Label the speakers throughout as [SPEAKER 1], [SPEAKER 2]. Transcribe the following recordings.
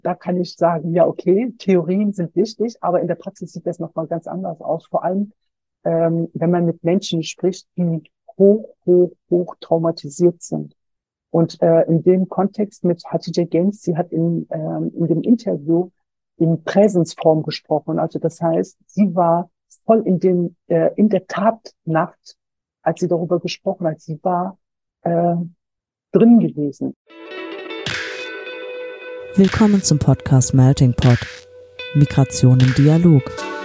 [SPEAKER 1] Da kann ich sagen, ja, okay, Theorien sind wichtig, aber in der Praxis sieht das nochmal ganz anders aus. Vor allem, wenn man mit Menschen spricht, die hoch traumatisiert sind. Und in dem Kontext mit Hatice Genç, sie hat in dem Interview in Präsensform gesprochen. Also das heißt, sie war voll in der Tatnacht, als sie darüber gesprochen hat. Sie war äh, drin gewesen.
[SPEAKER 2] Willkommen zum Podcast Melting Pot. Migration im Dialog.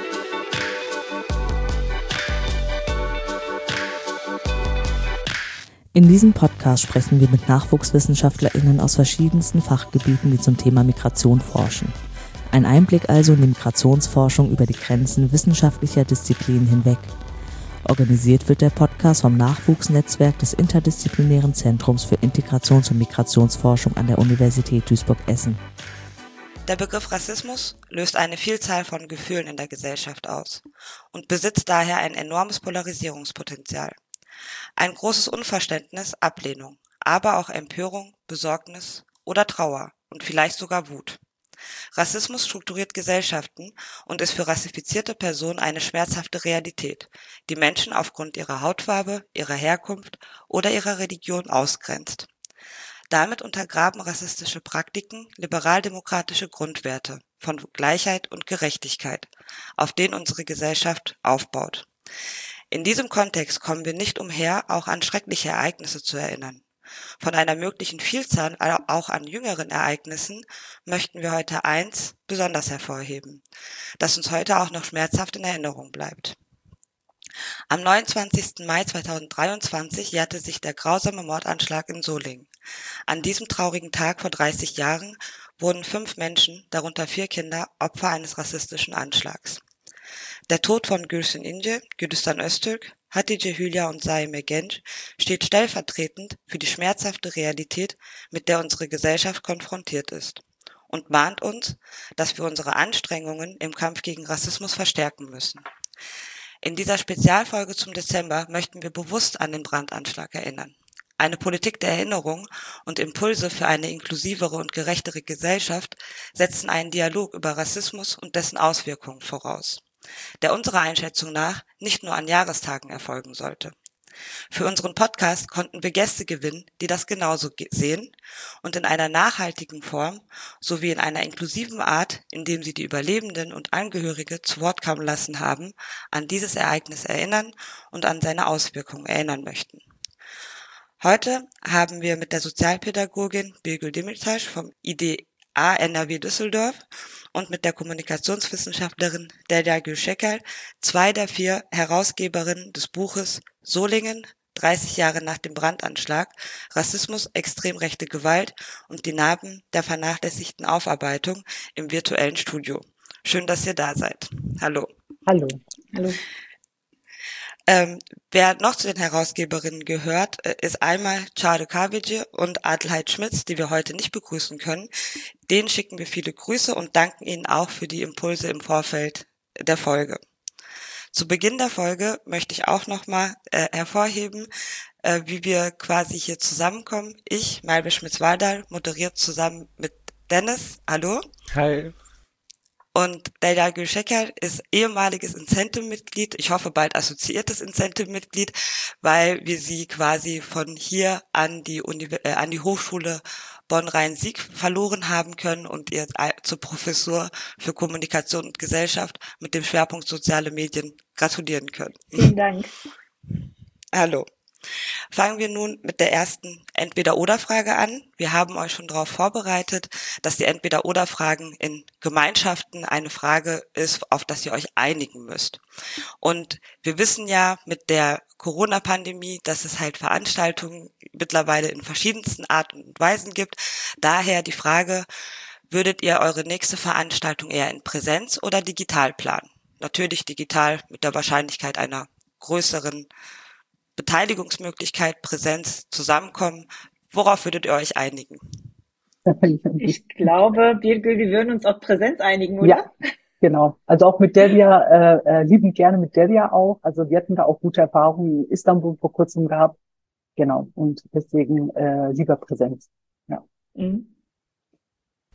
[SPEAKER 2] In diesem Podcast sprechen wir mit NachwuchswissenschaftlerInnen aus verschiedensten Fachgebieten, die zum Thema Migration forschen. Ein Einblick also in die Migrationsforschung über die Grenzen wissenschaftlicher Disziplinen hinweg. Organisiert wird der Podcast vom Nachwuchsnetzwerk des Interdisziplinären Zentrums für Integrations- und Migrationsforschung an der Universität Duisburg-Essen.
[SPEAKER 3] Der Begriff Rassismus löst eine Vielzahl von Gefühlen in der Gesellschaft aus und besitzt daher ein enormes Polarisierungspotenzial. Ein großes Unverständnis, Ablehnung, aber auch Empörung, Besorgnis oder Trauer und vielleicht sogar Wut. Rassismus strukturiert Gesellschaften und ist für rassifizierte Personen eine schmerzhafte Realität, die Menschen aufgrund ihrer Hautfarbe, ihrer Herkunft oder ihrer Religion ausgrenzt. Damit untergraben rassistische Praktiken liberaldemokratische Grundwerte von Gleichheit und Gerechtigkeit, auf denen unsere Gesellschaft aufbaut. In diesem Kontext kommen wir nicht umher, auch an schreckliche Ereignisse zu erinnern. Von einer möglichen Vielzahl auch an jüngeren Ereignissen möchten wir heute eins besonders hervorheben, das uns heute auch noch schmerzhaft in Erinnerung bleibt. Am 29. Mai 2023 jährte sich der grausame Mordanschlag in Solingen. An diesem traurigen Tag vor 30 Jahren wurden 5 Menschen, darunter 4 Kinder, Opfer eines rassistischen Anschlags. Der Tod von Gülsün İnce, Gülistan Öztürk, Hatice Hülya und Saime Genç steht stellvertretend für die schmerzhafte Realität, mit der unsere Gesellschaft konfrontiert ist, und mahnt uns, dass wir unsere Anstrengungen im Kampf gegen Rassismus verstärken müssen. In dieser Spezialfolge zum Dezember möchten wir bewusst an den Brandanschlag erinnern. Eine Politik der Erinnerung und Impulse für eine inklusivere und gerechtere Gesellschaft setzen einen Dialog über Rassismus und dessen Auswirkungen voraus, der unserer Einschätzung nach nicht nur an Jahrestagen erfolgen sollte. Für unseren Podcast konnten wir Gäste gewinnen, die das genauso sehen und in einer nachhaltigen Form sowie in einer inklusiven Art, indem sie die Überlebenden und Angehörige zu Wort kommen lassen haben, an dieses Ereignis erinnern und an seine Auswirkungen erinnern möchten. Heute haben wir mit der Sozialpädagogin Birgül Demirtaş vom IDA NRW Düsseldorf und mit der Kommunikationswissenschaftlerin Derya Gülşeker 2 der 4 Herausgeberinnen des Buches Solingen, 30 Jahre nach dem Brandanschlag, Rassismus, extrem rechte Gewalt und die Narben der vernachlässigten Aufarbeitung im virtuellen Studio. Schön, dass ihr da seid. Hallo.
[SPEAKER 1] Hallo. Hallo.
[SPEAKER 3] Wer noch zu den Herausgeberinnen gehört, ist einmal Çağrı Kahveci und Adelheid Schmitz, die wir heute nicht begrüßen können. Denen schicken wir viele Grüße und danken ihnen auch für die Impulse im Vorfeld der Folge. Zu Beginn der Folge möchte ich auch nochmal hervorheben, wie wir quasi hier zusammenkommen. Ich, Malbe Schmitz-Waldal, moderiert zusammen mit Dennis. Hallo.
[SPEAKER 4] Hi.
[SPEAKER 3] Und Derya Gülşeker ist ehemaliges Incentive-Mitglied, ich hoffe bald assoziiertes Incentive-Mitglied, weil wir sie quasi von hier an die Hochschule Bonn-Rhein-Sieg verloren haben können und ihr zur Professur für Kommunikation und Gesellschaft mit dem Schwerpunkt soziale Medien gratulieren können.
[SPEAKER 5] Vielen Dank.
[SPEAKER 3] Hallo. Fangen wir nun mit der ersten Entweder-Oder-Frage an. Wir haben euch schon darauf vorbereitet, dass die Entweder-Oder-Fragen in Gemeinschaften eine Frage ist, auf das ihr euch einigen müsst. Und wir wissen ja mit der Corona-Pandemie, dass es halt Veranstaltungen mittlerweile in verschiedensten Arten und Weisen gibt. Daher die Frage, würdet ihr eure nächste Veranstaltung eher in Präsenz oder digital planen? Natürlich digital mit der Wahrscheinlichkeit einer größeren Beteiligungsmöglichkeit, Präsenz, Zusammenkommen. Worauf würdet ihr euch einigen?
[SPEAKER 5] Ich glaube, Birgül, wir würden uns auf Präsenz einigen, oder?
[SPEAKER 1] Ja, genau. Also auch mit Derya, liebend gerne mit Derya auch. Also wir hatten da auch gute Erfahrungen in Istanbul vor kurzem gehabt. Genau. Und deswegen lieber Präsenz. Ja.
[SPEAKER 5] Mhm.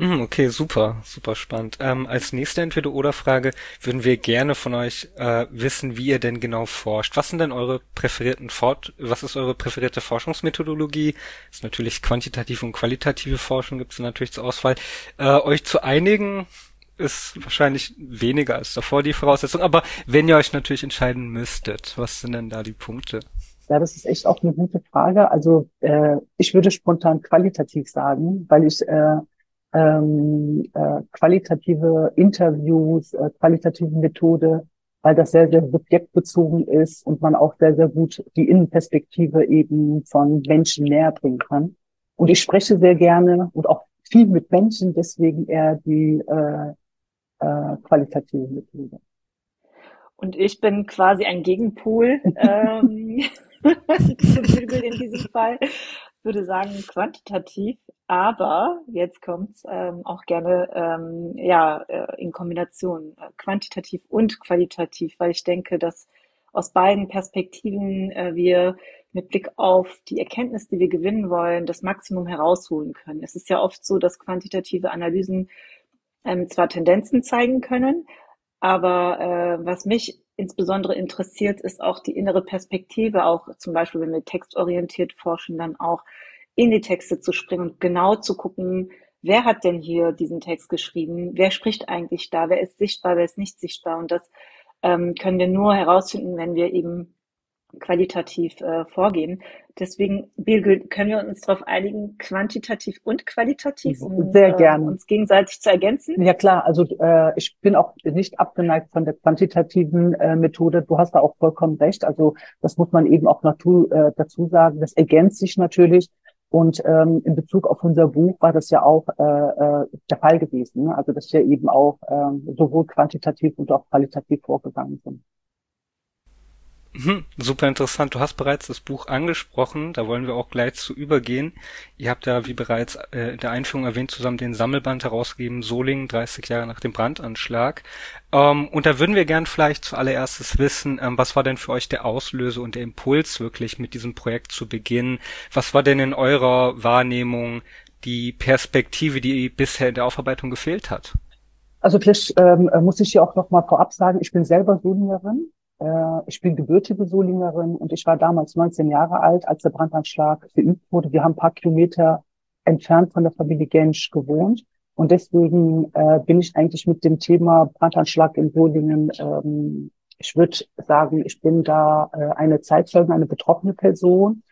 [SPEAKER 4] Okay, super, super spannend. Als nächste Entweder-oder-Frage würden wir gerne von euch wissen, wie ihr denn genau forscht. Was ist eure präferierte Forschungsmethodologie? Ist natürlich quantitative und qualitative Forschung, gibt es natürlich zur Auswahl. Euch zu einigen ist wahrscheinlich weniger als davor die Voraussetzung, aber wenn ihr euch natürlich entscheiden müsstet, was sind denn da die Punkte?
[SPEAKER 1] Ja, das ist echt auch eine gute Frage. Also ich würde spontan qualitativ sagen, weil ich qualitative Interviews, qualitative Methode, weil das sehr, sehr subjektbezogen ist und man auch sehr, sehr gut die Innenperspektive eben von Menschen näher bringen kann. Und ich spreche sehr gerne und auch viel mit Menschen, deswegen eher die qualitative Methode.
[SPEAKER 5] Und ich bin quasi ein Gegenpol zu Bilgül in diesem Fall. Würde sagen quantitativ, aber jetzt kommt's auch gerne in Kombination quantitativ und qualitativ, weil ich denke, dass aus beiden Perspektiven wir mit Blick auf die Erkenntnis, die wir gewinnen wollen, das Maximum herausholen können. Es ist ja oft so, dass quantitative Analysen zwar Tendenzen zeigen können, aber was mich insbesondere interessiert, ist auch die innere Perspektive, auch zum Beispiel, wenn wir textorientiert forschen, dann auch in die Texte zu springen und genau zu gucken, wer hat denn hier diesen Text geschrieben, wer spricht eigentlich da, wer ist sichtbar, wer ist nicht sichtbar. Und das können wir nur herausfinden, wenn wir eben qualitativ vorgehen. Deswegen, Birgül, können wir uns darauf einigen, quantitativ und qualitativ, um
[SPEAKER 1] Sehr gerne.
[SPEAKER 5] uns gegenseitig zu ergänzen?
[SPEAKER 1] Ja klar, also ich bin auch nicht abgeneigt von der quantitativen Methode. Du hast da auch vollkommen recht. Also das muss man eben auch dazu sagen. Das ergänzt sich natürlich. Und in Bezug auf unser Buch war das ja auch der Fall gewesen. Ne? Also dass wir eben auch sowohl quantitativ und auch qualitativ vorgegangen sind.
[SPEAKER 4] Super interessant. Du hast bereits das Buch angesprochen, da wollen wir auch gleich zu übergehen. Ihr habt ja, wie bereits in der Einführung erwähnt, zusammen den Sammelband herausgegeben, Solingen, 30 Jahre nach dem Brandanschlag. Und da würden wir gern vielleicht zuallererstes wissen, was war denn für euch der Auslöser und der Impuls wirklich mit diesem Projekt zu beginnen? Was war denn in eurer Wahrnehmung die Perspektive, die bisher in der Aufarbeitung gefehlt hat?
[SPEAKER 1] Also vielleicht muss ich hier auch noch mal vorab sagen, ich bin selber Solingerin. Ich bin gebürtige Solingerin und ich war damals 19 Jahre alt, als der Brandanschlag verübt wurde. Wir haben ein paar Kilometer entfernt von der Familie Gensch gewohnt. Und deswegen bin ich eigentlich mit dem Thema Brandanschlag in Solingen, ich würde sagen, ich bin da eine Zeitzeugin, eine betroffene Person.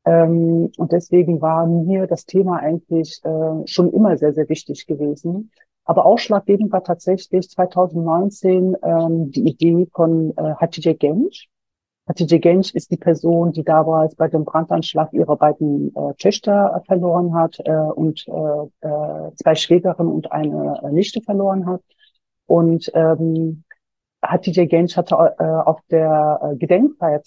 [SPEAKER 1] Und deswegen war mir das Thema eigentlich schon immer sehr, sehr wichtig gewesen. Aber ausschlaggebend war tatsächlich 2019 die Idee von Hatice Genç. Hatice Genç ist die Person, die damals bei dem Brandanschlag ihre beiden Töchter verloren hat und zwei Schwägerinnen und eine Nichte verloren hat. Und Hatice Genç hatte auf der Gedenkfeier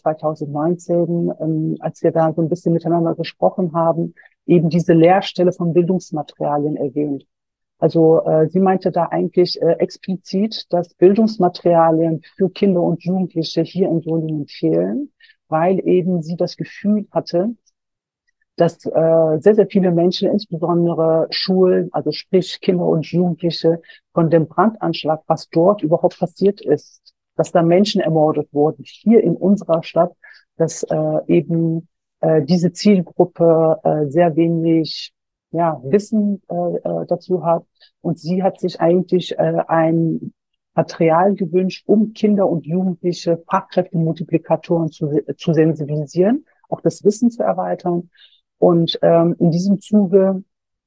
[SPEAKER 1] 2019, als wir da so ein bisschen miteinander gesprochen haben, eben diese Leerstelle von Bildungsmaterialien erwähnt. Also sie meinte da eigentlich explizit, dass Bildungsmaterialien für Kinder und Jugendliche hier in Solingen fehlen, weil eben sie das Gefühl hatte, dass sehr, sehr viele Menschen, insbesondere Schulen, also sprich Kinder und Jugendliche, von dem Brandanschlag, was dort überhaupt passiert ist, dass da Menschen ermordet wurden, hier in unserer Stadt, dass eben diese Zielgruppe sehr wenig Wissen dazu hat. Und sie hat sich eigentlich ein Material gewünscht, um Kinder und Jugendliche Fachkräftemultiplikatoren zu sensibilisieren, auch das Wissen zu erweitern. Und in diesem Zuge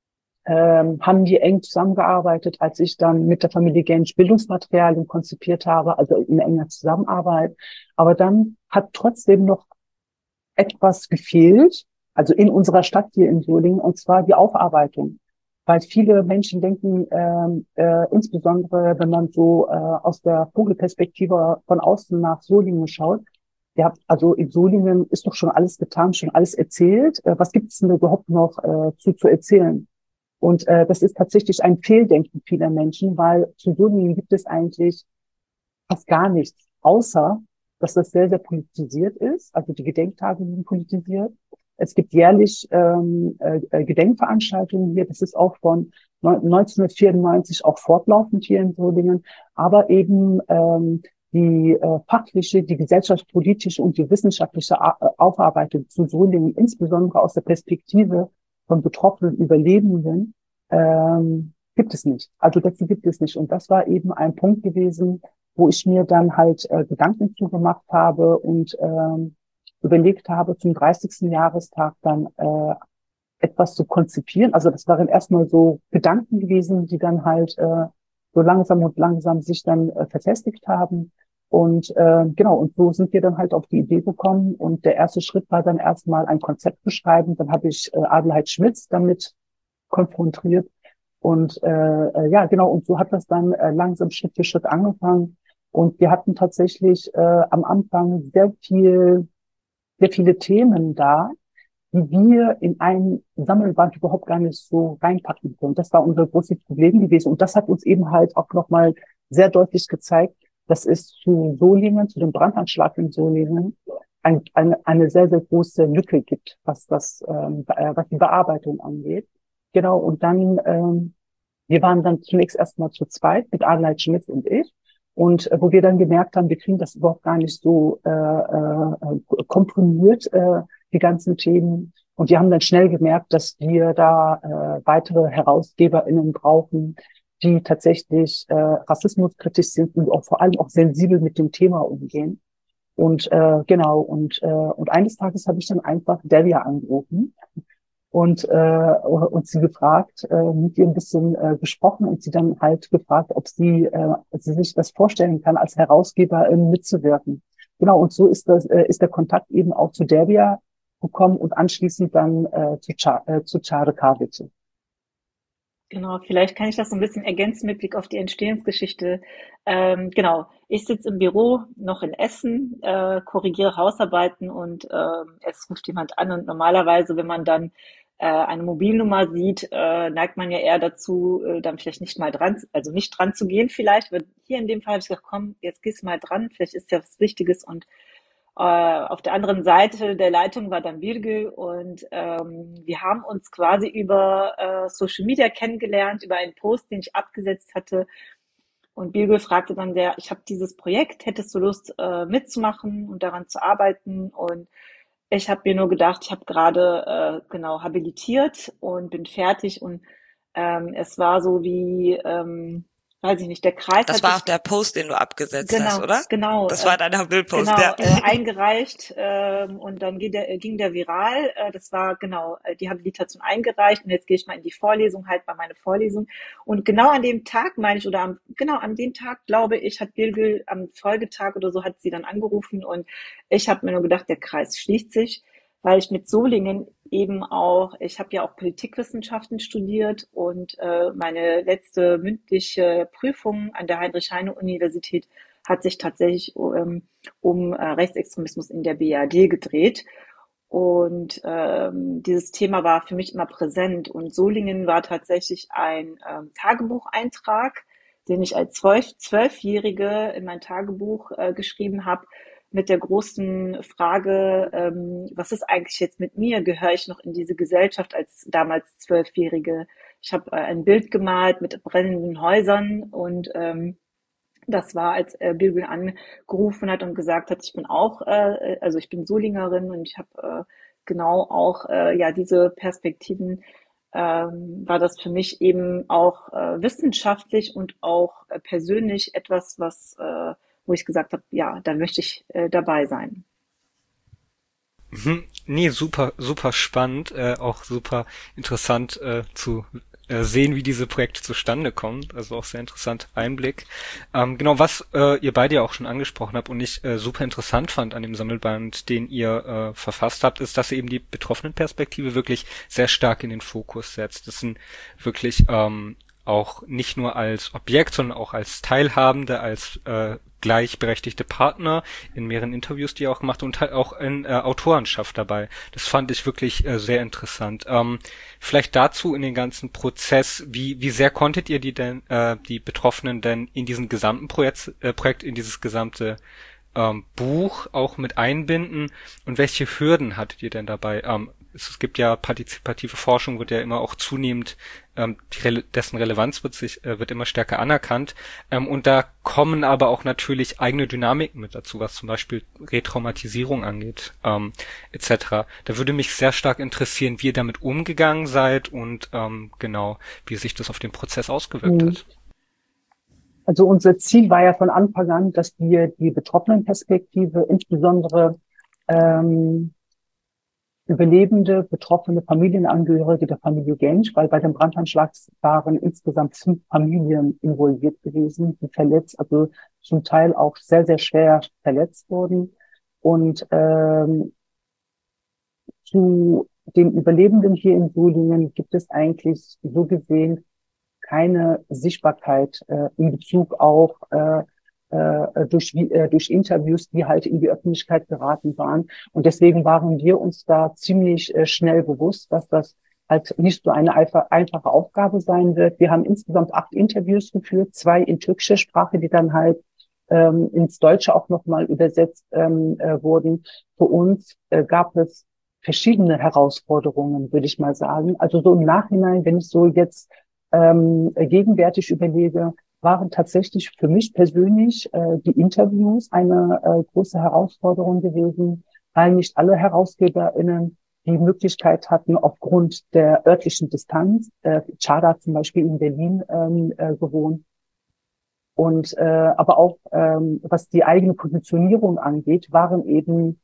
[SPEAKER 1] haben wir eng zusammengearbeitet, als ich dann mit der Familie Gensch Bildungsmaterialien konzipiert habe, also in enger Zusammenarbeit. Aber dann hat trotzdem noch etwas gefehlt, also in unserer Stadt hier in Solingen, und zwar die Aufarbeitung. Weil viele Menschen denken, insbesondere wenn man so aus der Vogelperspektive von außen nach Solingen schaut, ja, also in Solingen ist doch schon alles getan, schon alles erzählt. Was gibt es denn überhaupt noch zu erzählen? Und das ist tatsächlich ein Fehldenken vieler Menschen, weil zu Solingen gibt es eigentlich fast gar nichts, außer dass das sehr, sehr politisiert ist. Also die Gedenktage sind politisiert. Es gibt jährlich Gedenkveranstaltungen hier. Das ist auch von 1994 auch fortlaufend hier in Solingen. Aber eben die fachliche, die gesellschaftspolitische und die wissenschaftliche Aufarbeitung zu Solingen, insbesondere aus der Perspektive von betroffenen Überlebenden, gibt es nicht. Also dazu gibt es nicht. Und das war eben ein Punkt gewesen, wo ich mir dann halt Gedanken zugemacht habe und überlegt habe, zum 30. Jahrestag dann etwas zu konzipieren. Also das waren erstmal so Gedanken gewesen, die dann halt so langsam und langsam sich dann verfestigt haben. Und genau, und so sind wir dann halt auf die Idee gekommen. Und der erste Schritt war dann erstmal ein Konzept beschreiben. Dann habe ich Adelheid Schmitz damit konfrontiert. Und ja, genau, und so hat das dann langsam Schritt für Schritt angefangen. Und wir hatten tatsächlich am Anfang sehr viele Themen da, die wir in ein Sammelband überhaupt gar nicht so reinpacken können. Das war unser großes Problem gewesen. Und das hat uns eben halt auch nochmal sehr deutlich gezeigt, dass es zu Solingen, zu dem Brandanschlag in Solingen, eine sehr, sehr große Lücke gibt, was die Bearbeitung angeht. Genau, und dann, wir waren dann zunächst erstmal zu zweit mit Adelheid Schmitz und ich. Und wo wir dann gemerkt haben, wir kriegen das überhaupt gar nicht so komprimiert, die ganzen Themen. Und wir haben dann schnell gemerkt, dass wir da weitere HerausgeberInnen brauchen, die tatsächlich rassismuskritisch sind und auch vor allem auch sensibel mit dem Thema umgehen. Und genau, und eines Tages habe ich dann einfach Delia angerufen und sie gefragt, mit ihr ein bisschen gesprochen und sie dann halt gefragt, ob sie sich das vorstellen kann, als Herausgeberin mitzuwirken. Genau, und so ist der Kontakt eben auch zu Delia gekommen und anschließend dann zu Çağrı Kahveci.
[SPEAKER 5] Genau, vielleicht kann ich das so ein bisschen ergänzen mit Blick auf die Entstehungsgeschichte. Genau, ich sitze im Büro noch in Essen, korrigiere Hausarbeiten und es ruft jemand an und normalerweise, wenn man dann eine Mobilnummer sieht, neigt man ja eher dazu, dann vielleicht nicht mal dran, also nicht dran zu gehen vielleicht. Aber hier in dem Fall habe ich gesagt, komm, jetzt gehst du mal dran, vielleicht ist ja was Wichtiges und auf der anderen Seite der Leitung war dann Birgül und wir haben uns quasi über Social Media kennengelernt, über einen Post, den ich abgesetzt hatte. Und Birgül fragte dann, ich habe dieses Projekt, hättest du Lust mitzumachen und daran zu arbeiten? Und ich habe mir nur gedacht, ich habe gerade genau habilitiert und bin fertig und es war so wie weiß ich nicht, der Kreis
[SPEAKER 3] Das
[SPEAKER 5] hat
[SPEAKER 3] war
[SPEAKER 5] sich
[SPEAKER 3] auch der Post, den du abgesetzt hast,
[SPEAKER 5] genau,
[SPEAKER 3] oder?
[SPEAKER 5] genau,
[SPEAKER 3] Das war deiner Bildpost,
[SPEAKER 5] genau,
[SPEAKER 3] ja.
[SPEAKER 5] eingereicht und dann ging der viral. Das war genau die Habilitation eingereicht und jetzt gehe ich mal in die Vorlesung, halt mal meine Vorlesung. Und genau an dem Tag, meine ich, oder genau an dem Tag, glaube ich, hat Birgül am Folgetag oder so hat sie dann angerufen und ich habe mir nur gedacht, der Kreis schließt sich, weil ich mit Solingen eben auch, ich habe ja auch Politikwissenschaften studiert und meine letzte mündliche Prüfung an der Heinrich-Heine-Universität hat sich tatsächlich um Rechtsextremismus in der BRD gedreht. Und dieses Thema war für mich immer präsent. Und Solingen war tatsächlich ein Tagebucheintrag, den ich als Zwölfjährige in mein Tagebuch geschrieben habe, mit der großen Frage, was ist eigentlich jetzt mit mir? Gehöre ich noch in diese Gesellschaft als damals Zwölfjährige? Ich habe ein Bild gemalt mit brennenden Häusern und das war, als Birgül angerufen hat und gesagt hat, ich bin auch, also ich bin Solingerin und ich habe genau auch ja diese Perspektiven, war das für mich eben auch wissenschaftlich und auch persönlich etwas, was wo ich gesagt habe, ja, da möchte ich dabei sein.
[SPEAKER 4] Nee, super, super spannend, auch super interessant zu sehen, wie diese Projekte zustande kommen. Also auch sehr interessanter Einblick. Genau, was ihr beide ja auch schon angesprochen habt und ich super interessant fand an dem Sammelband, den ihr verfasst habt, ist, dass ihr eben die Betroffenenperspektive wirklich sehr stark in den Fokus setzt. Das sind wirklich auch nicht nur als Objekt, sondern auch als Teilhabende, als gleichberechtigte Partner in mehreren Interviews, die ihr auch gemacht und halt auch in Autorenschaft dabei. Das fand ich wirklich sehr interessant. Vielleicht dazu in den ganzen Prozess, wie sehr konntet ihr die Betroffenen denn in diesen gesamten Projekt, in dieses gesamte Buch auch mit einbinden und welche Hürden hattet ihr denn dabei? es gibt ja partizipative Forschung, wird ja immer auch zunehmend, dessen Relevanz wird immer stärker anerkannt. Und da kommen aber auch natürlich eigene Dynamiken mit dazu, was zum Beispiel Retraumatisierung angeht, etc. Da würde mich sehr stark interessieren, wie ihr damit umgegangen seid und genau, wie sich das auf den Prozess ausgewirkt hat.
[SPEAKER 1] Also unser Ziel war ja von Anfang an, dass wir die Betroffenenperspektive, insbesondere Überlebende, betroffene Familienangehörige der Familie Gensch, weil bei dem Brandanschlag waren insgesamt 5 Familien involviert gewesen, die verletzt, also zum Teil auch sehr, sehr schwer verletzt wurden. Und zu den Überlebenden hier in Solingen gibt es eigentlich so gesehen keine Sichtbarkeit in Bezug auf durch Interviews, die halt in die Öffentlichkeit geraten waren. Und deswegen waren wir uns da ziemlich schnell bewusst, dass das halt nicht so eine einfache Aufgabe sein wird. Wir haben insgesamt 8 Interviews geführt, 2 in türkischer Sprache, die dann halt ins Deutsche auch nochmal übersetzt wurden. Für uns gab es verschiedene Herausforderungen, würde ich mal sagen. Also so im Nachhinein, wenn ich so jetzt gegenwärtig überlege, waren tatsächlich für mich persönlich die Interviews eine große Herausforderung gewesen, weil nicht alle HerausgeberInnen die Möglichkeit hatten, aufgrund der örtlichen Distanz, Çağrı hat zum Beispiel in Berlin gewohnt, und aber auch was die eigene Positionierung angeht, waren eben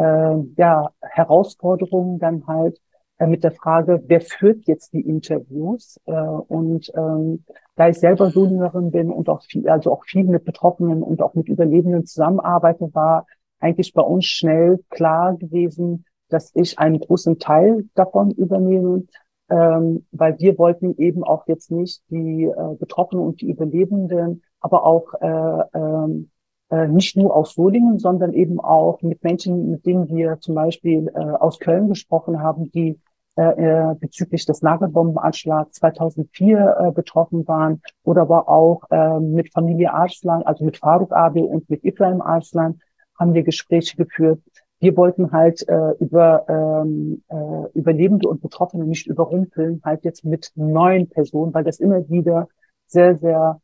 [SPEAKER 1] Herausforderungen dann halt mit der Frage, wer führt jetzt die Interviews? Da ich selber Solingerin bin und auch viel mit Betroffenen und auch mit Überlebenden zusammenarbeite, war eigentlich bei uns schnell klar gewesen, dass ich einen großen Teil davon übernehme, weil wir wollten eben auch jetzt nicht die Betroffenen und die Überlebenden, aber auch nicht nur aus Solingen, sondern eben auch mit Menschen, mit denen wir zum Beispiel aus Köln gesprochen haben, die bezüglich des Nagelbombenanschlags 2004 betroffen waren, oder aber auch mit Familie Arslan, also mit Faruk Abi und mit Ibrahim Arslan, haben wir Gespräche geführt. Wir wollten halt Überlebende und Betroffene nicht überrumpeln, halt jetzt mit neuen Personen, weil das immer wieder sehr, sehr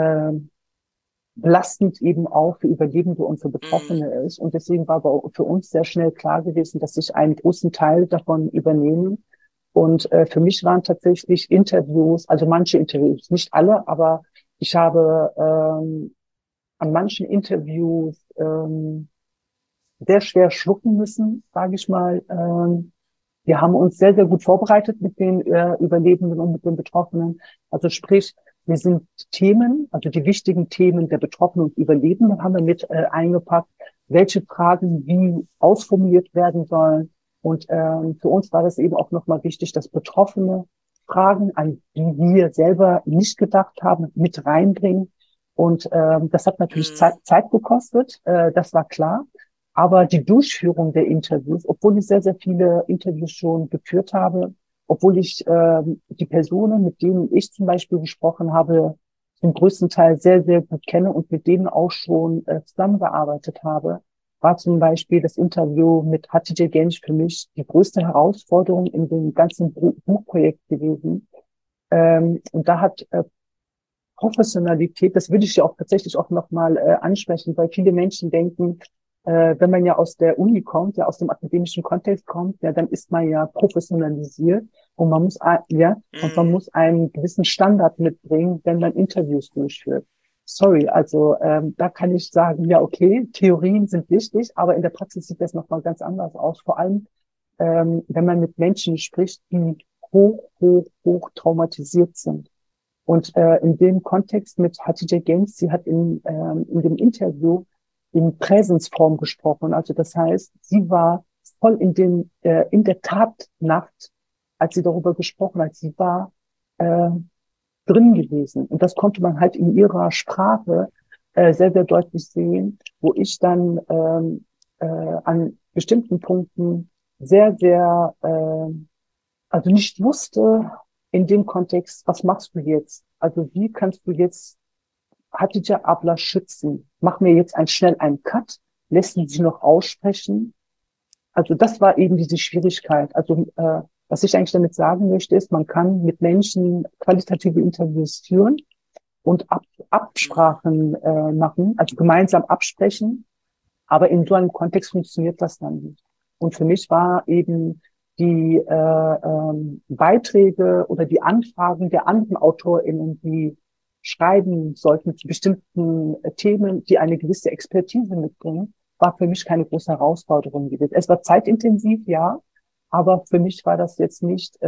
[SPEAKER 1] belastend eben auch für Überlebende und für Betroffene ist. Und deswegen war für uns sehr schnell klar gewesen, dass ich einen großen Teil davon übernehme. Und für mich waren tatsächlich Interviews, also manche Interviews, nicht alle, aber ich habe an manchen Interviews sehr schwer schlucken müssen, sage ich mal. Wir haben uns sehr, sehr gut vorbereitet mit den Überlebenden und mit den Betroffenen. Also sprich, wir sind Themen, also die wichtigen Themen der Betroffenen und Überlebenden haben wir mit eingepackt, welche Fragen wie ausformuliert werden sollen. Und für uns war das eben auch nochmal wichtig, dass Betroffene Fragen, an die wir selber nicht gedacht haben, mit reinbringen. Und das hat natürlich Zeit gekostet, das war klar. Aber die Durchführung der Interviews, obwohl ich sehr, sehr viele Interviews schon geführt habe, obwohl ich die Personen, mit denen ich zum Beispiel gesprochen habe, zum größten Teil sehr, sehr gut kenne und mit denen auch schon zusammengearbeitet habe, war zum Beispiel das Interview mit Hatice Genç für mich die größte Herausforderung in dem ganzen Buchprojekt gewesen. Und da hat Professionalität, das würde ich ja auch tatsächlich auch nochmal ansprechen, weil viele Menschen denken, wenn man ja aus der Uni kommt, ja aus dem akademischen Kontext kommt, ja, dann ist man ja professionalisiert und man muss und man muss einen gewissen Standard mitbringen, wenn man Interviews durchführt. Sorry, also da kann ich sagen, ja okay, Theorien sind wichtig, aber in der Praxis sieht das nochmal ganz anders aus. Vor allem, wenn man mit Menschen spricht, die hoch traumatisiert sind. Und in dem Kontext mit Hatice Genç, sie hat in dem Interview in Präsensform gesprochen. Also das heißt, sie war voll in der Tatnacht, als sie darüber gesprochen hat. Sie war drin gewesen. Und das konnte man halt in ihrer Sprache sehr, sehr deutlich sehen, wo ich dann an bestimmten Punkten sehr, sehr, also nicht wusste in dem Kontext, was machst du jetzt? Also wie kannst du jetzt Hatice Abla schützen? Mach mir jetzt schnell einen Cut, lässt sie noch aussprechen. Also das war eben diese Schwierigkeit. Also was ich eigentlich damit sagen möchte, ist, man kann mit Menschen qualitative Interviews führen und
[SPEAKER 3] Mhm.
[SPEAKER 1] Absprachen machen, also gemeinsam absprechen, aber in so einem Kontext funktioniert das dann nicht. Und für mich war eben die Beiträge oder die Anfragen der anderen AutorInnen, die schreiben sollten zu bestimmten Themen, die eine gewisse Expertise mitbringen, war für mich keine große Herausforderung gewesen. Es war zeitintensiv, ja, aber für mich war das jetzt nicht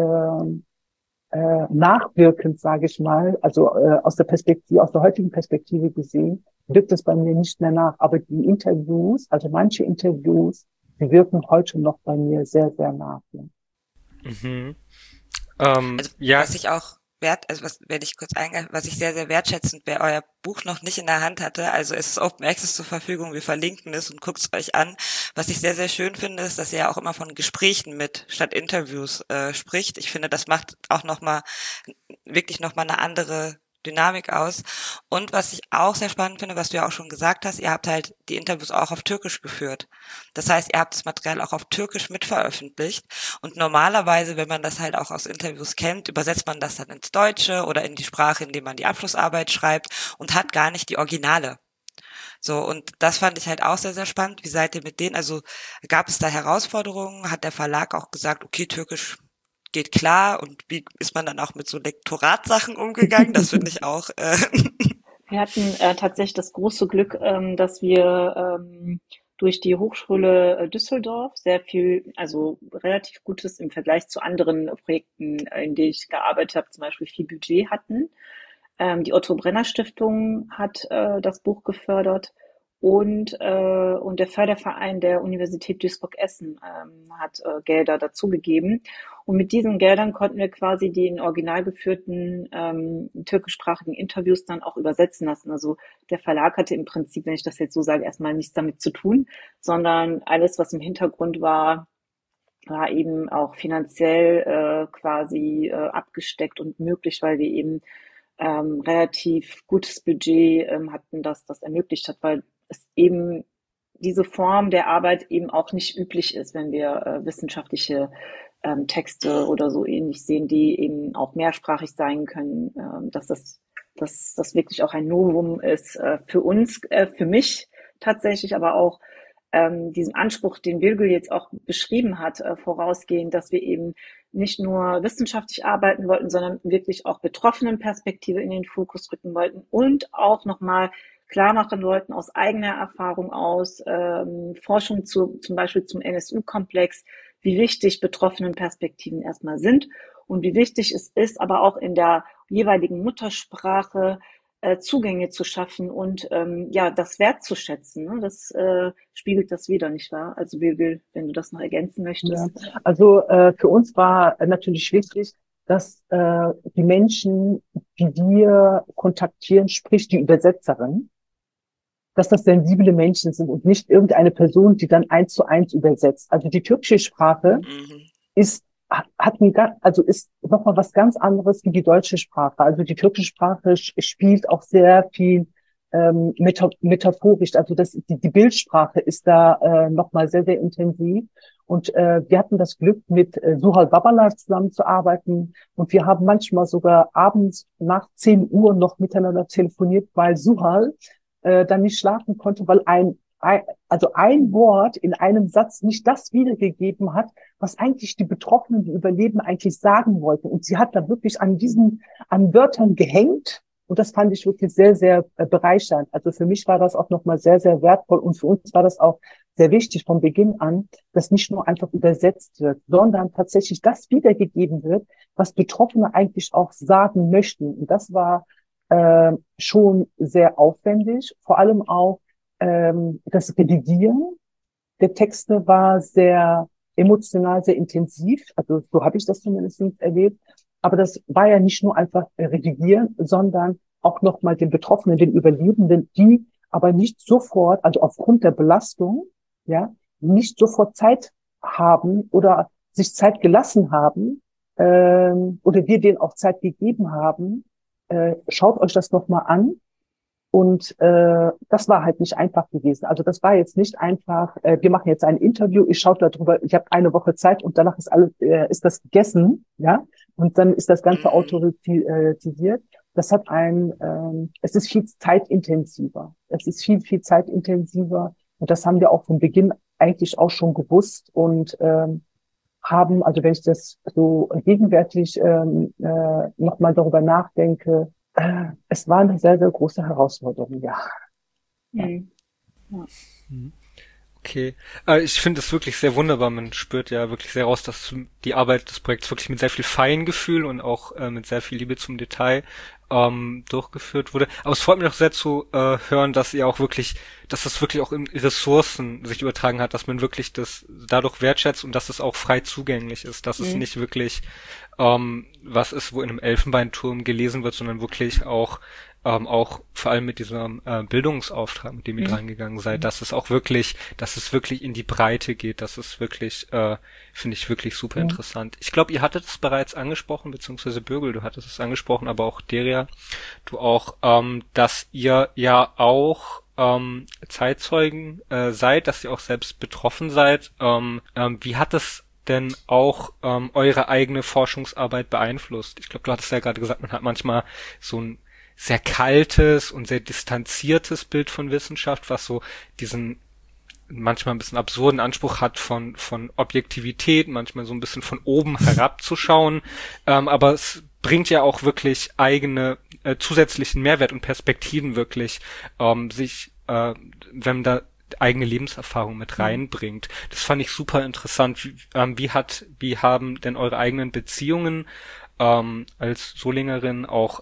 [SPEAKER 1] nachwirkend, sage ich mal, also aus der Perspektive, aus der heutigen Perspektive gesehen, wirkt es bei mir nicht mehr nach. Aber die Interviews, also manche Interviews, die wirken heute noch bei mir sehr, sehr nach. Ja.
[SPEAKER 4] Mhm.
[SPEAKER 3] Also
[SPEAKER 4] Ja,
[SPEAKER 3] was ich auch also was, wenn ich kurz eingehe, was ich sehr, sehr wertschätzend, wer euer Buch noch nicht in der Hand hatte, also es ist Open Access zur Verfügung, wir verlinken es und guckt es euch an. Was ich sehr, sehr schön finde, ist, dass ihr ja auch immer von Gesprächen mit statt Interviews spricht. Ich finde, das macht auch nochmal, wirklich nochmal eine andere Dynamik aus. Und was ich auch sehr spannend finde, was du ja auch schon gesagt hast, ihr habt halt die Interviews auch auf Türkisch geführt. Das heißt, ihr habt das Material auch auf Türkisch mitveröffentlicht. Und normalerweise, wenn man das halt auch aus Interviews kennt, übersetzt man das dann ins Deutsche oder in die Sprache, in der man die Abschlussarbeit schreibt und hat gar nicht die Originale. So, und das fand ich halt auch sehr, sehr spannend. Wie seid ihr mit denen? Also gab es da Herausforderungen? Hat der Verlag auch gesagt, okay, Türkisch geht klar? Und wie ist man dann auch mit so Lektoratsachen umgegangen? Das finde ich auch.
[SPEAKER 5] Wir hatten tatsächlich das große Glück, dass wir durch die Hochschule Düsseldorf sehr viel, also relativ Gutes im Vergleich zu anderen Projekten, in denen ich gearbeitet habe, zum Beispiel viel Budget hatten. Die Otto Brenner Stiftung hat das Buch gefördert und der Förderverein der Universität Duisburg-Essen hat Gelder dazugegeben. Und mit diesen Geldern konnten wir quasi die in Original geführten türkischsprachigen Interviews dann auch übersetzen lassen. Also der Verlag hatte im Prinzip, wenn ich das jetzt so sage, erstmal nichts damit zu tun, sondern alles, was im Hintergrund war eben auch finanziell quasi abgesteckt und möglich, weil wir eben relativ gutes Budget hatten, das ermöglicht hat, weil es eben diese Form der Arbeit eben auch nicht üblich ist, wenn wir wissenschaftliche Texte oder so ähnlich sehen, die eben auch mehrsprachig sein können, dass das wirklich auch ein Novum ist für uns, für mich tatsächlich, aber auch diesem Anspruch, den Virgil jetzt auch beschrieben hat, vorausgehend, dass wir eben nicht nur wissenschaftlich arbeiten wollten, sondern wirklich auch Betroffenenperspektive in den Fokus rücken wollten und auch nochmal klar machen wollten aus eigener Erfahrung aus, Forschung zum Beispiel zum NSU-Komplex, wie wichtig Betroffenenperspektiven erstmal sind und wie wichtig es ist, aber auch in der jeweiligen Muttersprache Zugänge zu schaffen und ja, das wertzuschätzen. Ne? Das spiegelt das wieder, nicht wahr? Also wenn du das noch ergänzen
[SPEAKER 1] Ja.
[SPEAKER 5] möchtest.
[SPEAKER 1] Also für uns war natürlich wichtig, dass die Menschen, die wir kontaktieren, sprich die Übersetzerin, dass das sensible Menschen sind und nicht irgendeine Person, die dann 1:1 übersetzt. Also die türkische Sprache
[SPEAKER 3] Mhm.
[SPEAKER 1] ist also ist nochmal was ganz anderes wie die deutsche Sprache. Also die türkische Sprache spielt auch sehr viel metaphorisch. Also die Bildsprache ist da nochmal sehr, sehr intensiv. Und wir hatten das Glück, mit Suhal Babalar zusammenzuarbeiten. Und wir haben manchmal sogar abends nach 10 Uhr noch miteinander telefoniert, weil Suhal dann nicht schlafen konnte, weil also ein Wort in einem Satz nicht das wiedergegeben hat, was eigentlich die Betroffenen, die überleben, eigentlich sagen wollten. Und sie hat da wirklich an Wörtern gehängt. Und das fand ich wirklich sehr, sehr bereichernd. Also für mich war das auch nochmal sehr, sehr wertvoll. Und für uns war das auch sehr wichtig von Beginn an, dass nicht nur einfach übersetzt wird, sondern tatsächlich das wiedergegeben wird, was Betroffene eigentlich auch sagen möchten. Und das war schon sehr aufwendig. Vor allem auch das Redigieren der Texte war sehr emotional, sehr intensiv. Also so habe ich das zumindest erlebt. Aber das war ja nicht nur einfach redigieren, sondern auch nochmal den Betroffenen, den Überlebenden, die aber nicht sofort, also aufgrund der Belastung, ja, nicht sofort Zeit haben oder sich Zeit gelassen haben, oder wir denen auch Zeit gegeben haben. Schaut euch das nochmal an. Und das war halt nicht einfach gewesen. Also das war jetzt nicht einfach, wir machen jetzt ein Interview, ich schaue darüber, ich habe eine Woche Zeit und danach ist alles, ist das gegessen, ja, und dann ist das Ganze
[SPEAKER 3] Mhm.
[SPEAKER 1] automatisiert. Das hat es ist viel zeitintensiver. Es ist viel zeitintensiver. Und das haben wir auch von Beginn eigentlich auch schon gewusst und haben, also wenn ich das so gegenwärtig nochmal darüber nachdenke, es war eine sehr große Herausforderung, ja. Ja.
[SPEAKER 5] Mhm. Ja.
[SPEAKER 4] Mhm. Okay. Ich finde es wirklich sehr wunderbar. Man spürt ja wirklich sehr raus, dass die Arbeit des Projekts wirklich mit sehr viel Feingefühl und auch mit sehr viel Liebe zum Detail durchgeführt wurde. Aber es freut mich auch sehr zu hören, dass ihr auch wirklich, dass das wirklich auch in Ressourcen sich übertragen hat, dass man wirklich das dadurch wertschätzt und dass es auch frei zugänglich ist, dass es
[SPEAKER 5] Mhm.
[SPEAKER 4] nicht wirklich was ist, wo in einem Elfenbeinturm gelesen wird, sondern wirklich auch vor allem mit diesem Bildungsauftrag, mit dem ihr
[SPEAKER 5] Mhm.
[SPEAKER 4] drangegangen seid,
[SPEAKER 1] Mhm.
[SPEAKER 4] dass es wirklich in die Breite geht, dass es wirklich, finde ich wirklich super
[SPEAKER 1] Mhm.
[SPEAKER 4] interessant. Ich glaube, ihr hattet es bereits angesprochen, beziehungsweise Bürgel, du hattest es angesprochen, aber auch Deria, du auch, dass ihr ja auch Zeitzeugen seid, dass ihr auch selbst betroffen seid. Wie hat es denn auch eure eigene Forschungsarbeit beeinflusst? Ich glaube, du hattest ja gerade gesagt, man hat manchmal so ein sehr kaltes und sehr distanziertes Bild von Wissenschaft, was so diesen manchmal ein bisschen absurden Anspruch hat von Objektivität, manchmal so ein bisschen von oben herabzuschauen, aber es bringt ja auch wirklich eigene zusätzlichen Mehrwert und Perspektiven wirklich, wenn man da eigene Lebenserfahrung mit
[SPEAKER 1] Mhm.
[SPEAKER 4] reinbringt. Das fand ich super interessant. Wie haben denn eure eigenen Beziehungen als Solingerin auch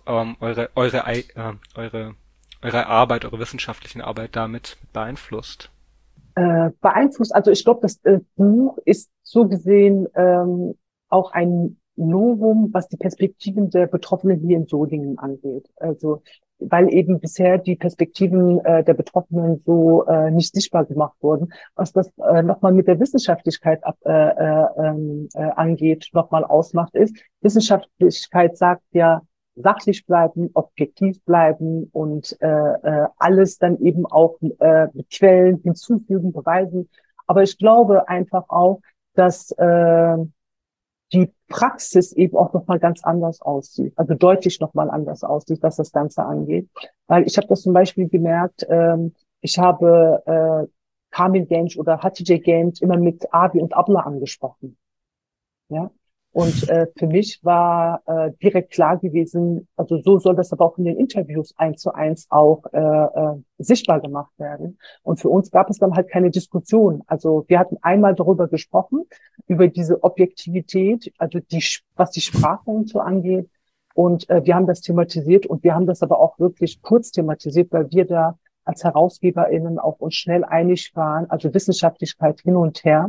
[SPEAKER 4] eure Arbeit, eure wissenschaftlichen Arbeit damit beeinflusst?
[SPEAKER 1] Beeinflusst. Also ich glaube, das Buch ist so gesehen auch ein Novum, was die Perspektiven der Betroffenen hier in Solingen angeht. Also weil eben bisher die Perspektiven der Betroffenen so nicht sichtbar gemacht wurden, was das nochmal mit der Wissenschaftlichkeit angeht, nochmal ausmacht, ist, Wissenschaftlichkeit sagt ja, sachlich bleiben, objektiv bleiben und alles dann eben auch mit Quellen hinzufügen, beweisen. Aber ich glaube einfach auch, dass die Praxis eben auch nochmal ganz anders aussieht, also deutlich nochmal anders aussieht, was das Ganze angeht. Weil ich habe das zum Beispiel gemerkt, ich habe Kamil Genç oder Hatice Genç immer mit Abi und Abla angesprochen. Ja. Und für mich war direkt klar gewesen, also so soll das aber auch in den Interviews 1:1 auch sichtbar gemacht werden. Und für uns gab es dann halt keine Diskussion. Also wir hatten einmal darüber gesprochen, über diese Objektivität, also was die Sprache und so angeht. Und wir haben das thematisiert und wir haben das aber auch wirklich kurz thematisiert, weil wir da als HerausgeberInnen auch uns schnell einig waren, also Wissenschaftlichkeit hin und her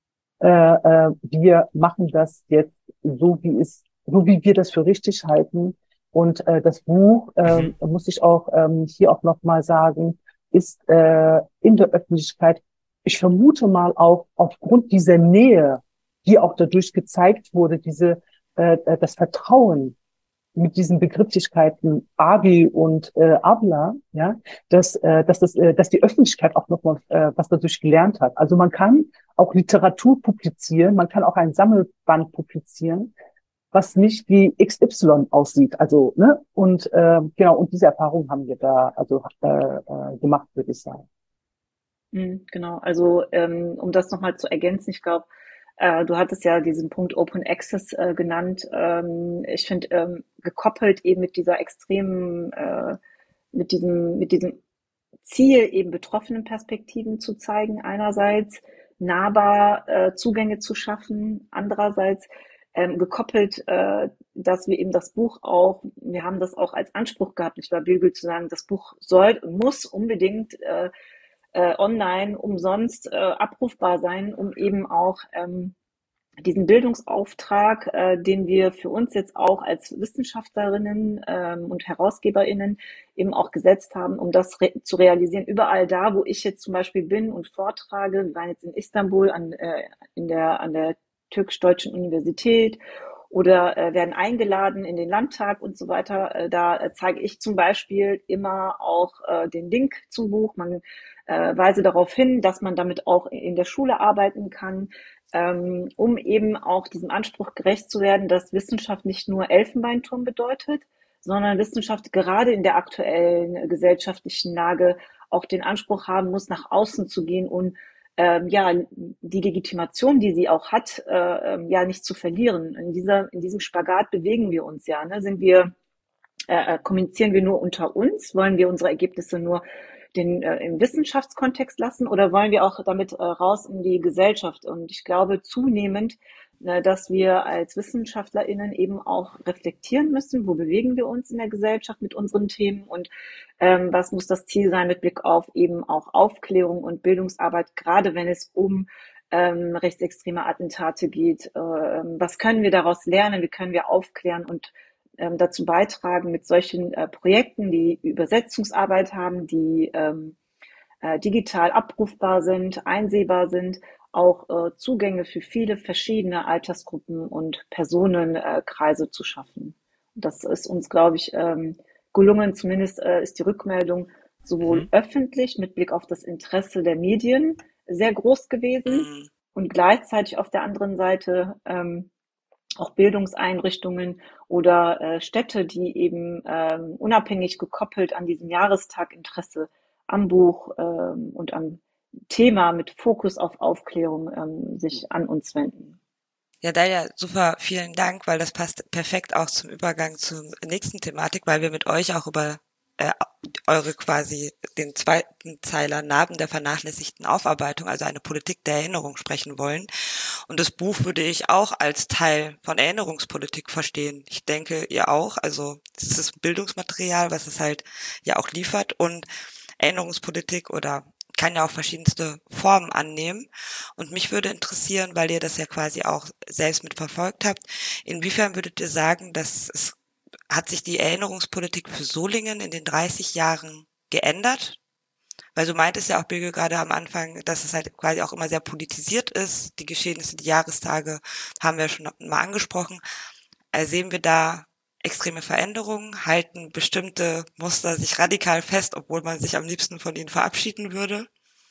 [SPEAKER 1] wir machen das jetzt so wie wir das für richtig halten. Und das Buch,
[SPEAKER 4] Mhm.
[SPEAKER 1] muss ich auch hier auch nochmal sagen, ist in der Öffentlichkeit, ich vermute mal auch aufgrund dieser Nähe, die auch dadurch gezeigt wurde, das Vertrauen mit diesen Begrifflichkeiten Abi und Abla, ja, dass die Öffentlichkeit auch nochmal was dadurch gelernt hat. Also man kann auch Literatur publizieren, man kann auch ein Sammelband publizieren, was nicht wie XY aussieht. Also, ne? Und genau, und diese Erfahrung haben wir da gemacht, würde ich sagen.
[SPEAKER 5] Mhm, genau. Also um das nochmal zu ergänzen, ich glaube, du hattest ja diesen Punkt Open Access genannt. Ich finde, gekoppelt eben mit dieser extremen, mit diesem Ziel, eben betroffenen Perspektiven zu zeigen, einerseits nahbar Zugänge zu schaffen, andererseits gekoppelt, dass wir eben das Buch auch, wir haben das auch als Anspruch gehabt, nicht wahr, Bügel, zu sagen, das Buch soll und muss unbedingt online umsonst abrufbar sein, um eben auch diesen Bildungsauftrag, den wir für uns jetzt auch als Wissenschaftlerinnen und Herausgeberinnen eben auch gesetzt haben, um das zu realisieren. Überall da, wo ich jetzt zum Beispiel bin und vortrage, wir waren jetzt in Istanbul an der türkisch-deutschen Universität oder werden eingeladen in den Landtag und so weiter. Da zeige ich zum Beispiel immer auch den Link zum Buch. Man weise darauf hin, dass man damit auch in der Schule arbeiten kann, um eben auch diesem Anspruch gerecht zu werden, dass Wissenschaft nicht nur Elfenbeinturm bedeutet, sondern Wissenschaft gerade in der aktuellen gesellschaftlichen Lage auch den Anspruch haben muss, nach außen zu gehen und ja, die Legitimation, die sie auch hat, ja, nicht zu verlieren. In diesem Spagat bewegen wir uns ja. Ne? Kommunizieren wir nur unter uns? Wollen wir unsere Ergebnisse nur im Wissenschaftskontext lassen oder wollen wir auch damit raus in die Gesellschaft? Und ich glaube zunehmend, dass wir als WissenschaftlerInnen eben auch reflektieren müssen, wo bewegen wir uns in der Gesellschaft mit unseren Themen und was muss das Ziel sein mit Blick auf eben auch Aufklärung und Bildungsarbeit, gerade wenn es um rechtsextreme Attentate geht. Was können wir daraus lernen? Wie können wir aufklären und dazu beitragen mit solchen Projekten, die Übersetzungsarbeit haben, die digital abrufbar sind, einsehbar sind, auch Zugänge für viele verschiedene Altersgruppen und Personenkreise zu schaffen. Das ist uns, glaube ich, gelungen. Zumindest ist die Rückmeldung sowohl öffentlich mit Blick auf das Interesse der Medien sehr groß gewesen und gleichzeitig auf der anderen Seite auch Bildungseinrichtungen oder Städte, die eben unabhängig gekoppelt an diesem Jahrestag Interesse am Buch und am Thema mit Fokus auf Aufklärung sich an uns wenden.
[SPEAKER 3] Ja, Dalia, super, vielen Dank, weil das passt perfekt auch zum Übergang zur nächsten Thematik, weil wir mit euch auch über eure quasi den zweiten Zeiler Narben der vernachlässigten Aufarbeitung, also eine Politik der Erinnerung sprechen wollen. Und das Buch würde ich auch als Teil von Erinnerungspolitik verstehen. Ich denke, ihr auch. Also es ist Bildungsmaterial, was es halt ja auch liefert und Erinnerungspolitik oder kann ja auch verschiedenste Formen annehmen. Und mich würde interessieren, weil ihr das ja quasi auch selbst mitverfolgt habt, inwiefern würdet ihr sagen, dass es hat sich die Erinnerungspolitik für Solingen in den 30 Jahren geändert? Weil du meintest ja auch, Birgit, gerade am Anfang, dass es halt quasi auch immer sehr politisiert ist. Die Geschehnisse, die Jahrestage haben wir schon mal angesprochen. Also sehen wir da extreme Veränderungen? Halten bestimmte Muster sich radikal fest, obwohl man sich am liebsten von ihnen verabschieden würde?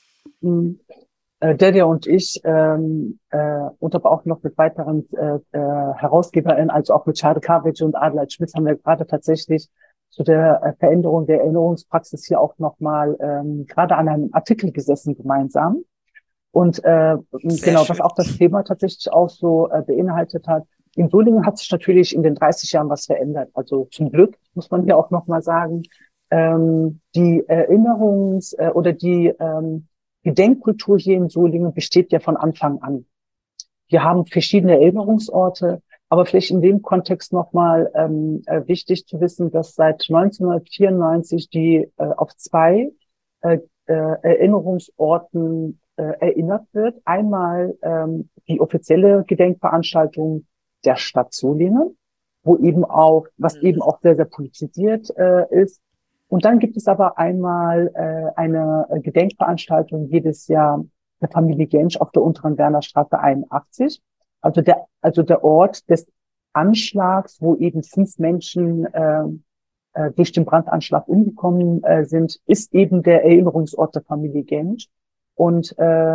[SPEAKER 1] Delia und ich und aber auch noch mit weiteren HerausgeberInnen, also auch mit Schade Kavic und Adelheid Schmitz, haben wir gerade tatsächlich zu der Veränderung der Erinnerungspraxis hier auch nochmal gerade an einem Artikel gesessen gemeinsam. Und genau, was auch das Thema tatsächlich auch so beinhaltet hat. In Solingen hat sich natürlich in den 30 Jahren was verändert. Also zum Glück, muss man hier auch nochmal sagen, die oder die Gedenkkultur hier in Solingen besteht ja von Anfang an. Wir haben verschiedene Erinnerungsorte, aber vielleicht in dem Kontext nochmal wichtig zu wissen, dass seit 1994 die auf zwei Erinnerungsorten erinnert wird. Einmal die offizielle Gedenkveranstaltung der Stadt Solingen, wo eben auch, was eben auch sehr, sehr politisiert ist. Und dann gibt es aber einmal eine Gedenkveranstaltung jedes Jahr der Familie Gensch auf der Unteren Wernerstraße 81. Also der Ort des Anschlags, wo eben 5 Menschen durch den Brandanschlag umgekommen sind, ist eben der Erinnerungsort der Familie Gensch. Und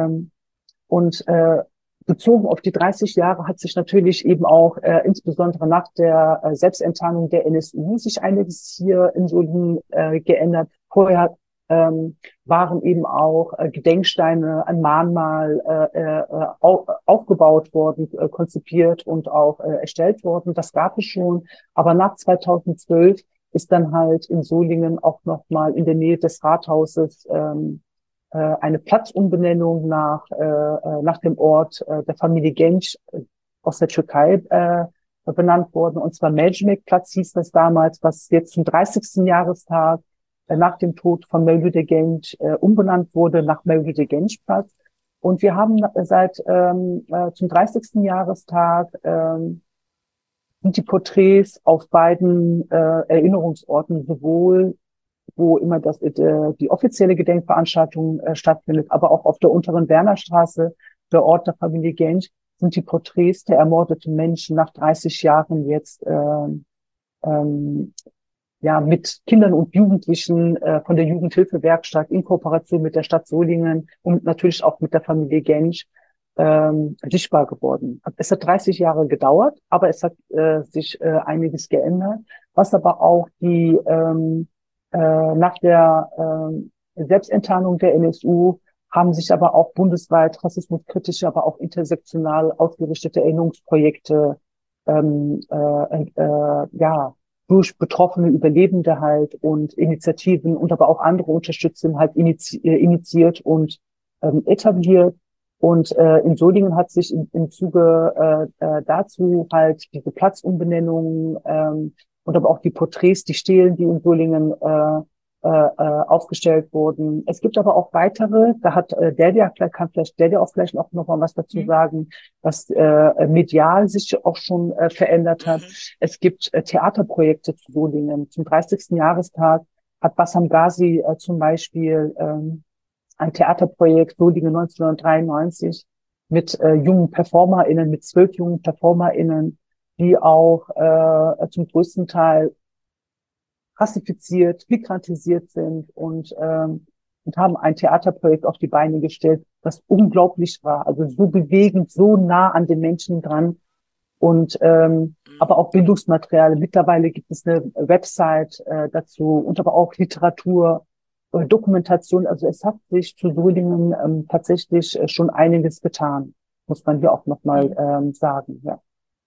[SPEAKER 1] bezogen auf die 30 Jahre hat sich natürlich eben auch insbesondere nach der Selbstenttarnung der NSU sich einiges hier in Solingen geändert. Vorher waren eben auch Gedenksteine, ein Mahnmal aufgebaut worden, konzipiert und auch erstellt worden. Das gab es schon. Aber nach 2012 ist dann halt in Solingen auch nochmal in der Nähe des Rathauses eine Platzumbenennung nach dem Ort der Familie Genç aus der Türkei benannt worden. Und zwar Mevlüt-Platz hieß das damals, was jetzt zum 30. Jahrestag nach dem Tod von Mevlüt Genç umbenannt wurde nach Mevlüt-Genç-Platz. Und wir haben seit zum 30. Jahrestag sind die Porträts auf beiden Erinnerungsorten, sowohl wo immer die offizielle Gedenkveranstaltung stattfindet, aber auch auf der Unteren Wernerstraße, der Ort der Familie Genç, sind die Porträts der ermordeten Menschen nach 30 Jahren jetzt ähm, ja mit Kindern und Jugendlichen von der Jugendhilfewerkstatt in Kooperation mit der Stadt Solingen und natürlich auch mit der Familie Gensch sichtbar geworden. Es hat 30 Jahre gedauert, aber es hat sich einiges geändert, was aber auch die nach der Selbstenttarnung der NSU haben sich aber auch bundesweit rassismuskritische, aber auch intersektional ausgerichtete Erinnerungsprojekte ja durch betroffene Überlebende halt und Initiativen und aber auch andere Unterstützung halt initiiert und etabliert. Und in Solingen hat sich im Zuge dazu halt diese Platzumbenennung und aber auch die Porträts, die Stelen, die in Solingen aufgestellt wurden. Es gibt aber auch weitere, da hat Delia, vielleicht kann vielleicht Delia auch vielleicht noch mal was dazu sagen, was medial sich auch schon verändert hat. Es gibt Theaterprojekte zu Solingen. Zum 30. Jahrestag hat Bassam Ghazi zum Beispiel ein Theaterprojekt Solingen 1993 mit jungen PerformerInnen, mit 12 jungen PerformerInnen, die auch zum größten Teil rassifiziert, migrantisiert sind und haben ein Theaterprojekt auf die Beine gestellt, das unglaublich war, also so bewegend, so nah an den Menschen dran und aber auch Bildungsmaterial. Mittlerweile gibt es eine Website dazu und aber auch Literatur, Dokumentation. Also es hat sich zu Solingen tatsächlich schon einiges getan, muss man hier auch nochmal sagen. Ja.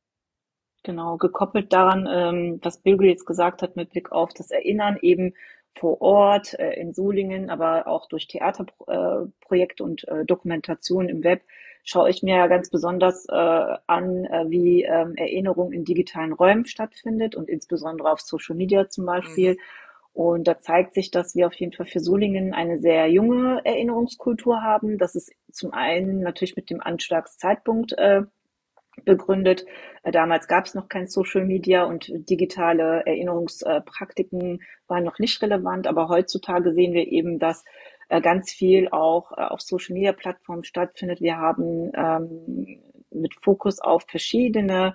[SPEAKER 5] Genau, gekoppelt daran, was Birgit jetzt gesagt hat mit Blick auf das Erinnern eben vor Ort in Solingen, aber auch durch Theaterprojekte und Dokumentation im Web, schaue ich mir ja ganz besonders an, wie Erinnerung in digitalen Räumen stattfindet und insbesondere auf Social Media zum Beispiel. Und da zeigt sich, dass wir auf jeden Fall für Solingen eine sehr junge Erinnerungskultur haben. Das ist zum einen natürlich mit dem Anschlagszeitpunkt begründet. Damals gab es noch kein Social Media und digitale Erinnerungspraktiken waren noch nicht relevant, aber heutzutage sehen wir eben, dass ganz viel auch auf Social Media Plattformen stattfindet. Wir haben mit Fokus auf verschiedene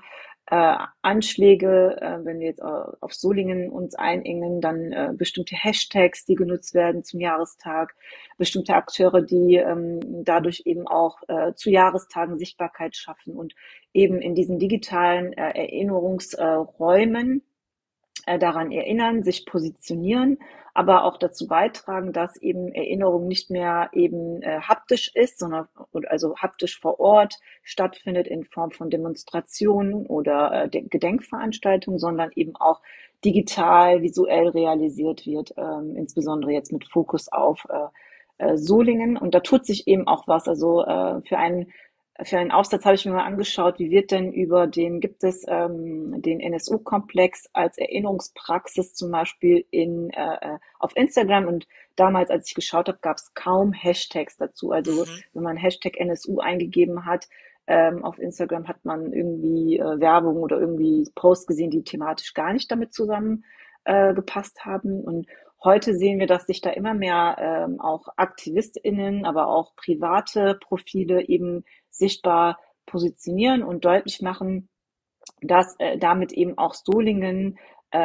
[SPEAKER 5] Anschläge, wenn wir jetzt auf Solingen uns einengen, dann bestimmte Hashtags, die genutzt werden zum Jahrestag, bestimmte Akteure, die dadurch eben auch zu Jahrestagen Sichtbarkeit schaffen und eben in diesen digitalen Erinnerungsräumen daran erinnern, sich positionieren, aber auch dazu beitragen, dass eben Erinnerung nicht mehr eben haptisch ist, sondern also haptisch vor Ort stattfindet in Form von Demonstrationen oder Gedenkveranstaltungen, sondern eben auch digital, visuell realisiert wird, insbesondere jetzt mit Fokus auf Solingen. Und da tut sich eben auch was. Also für einen Aufsatz habe ich mir mal angeschaut, wie wird denn gibt es den NSU-Komplex als Erinnerungspraxis zum Beispiel auf Instagram, und damals, als ich geschaut habe, gab es kaum Hashtags dazu. Also wenn man Hashtag NSU eingegeben hat, auf Instagram hat man irgendwie Werbung oder irgendwie Posts gesehen, die thematisch gar nicht damit zusammen gepasst haben. Und heute sehen wir, dass sich da immer mehr auch AktivistInnen, aber auch private Profile eben sichtbar positionieren und deutlich machen, dass damit eben auch Solingen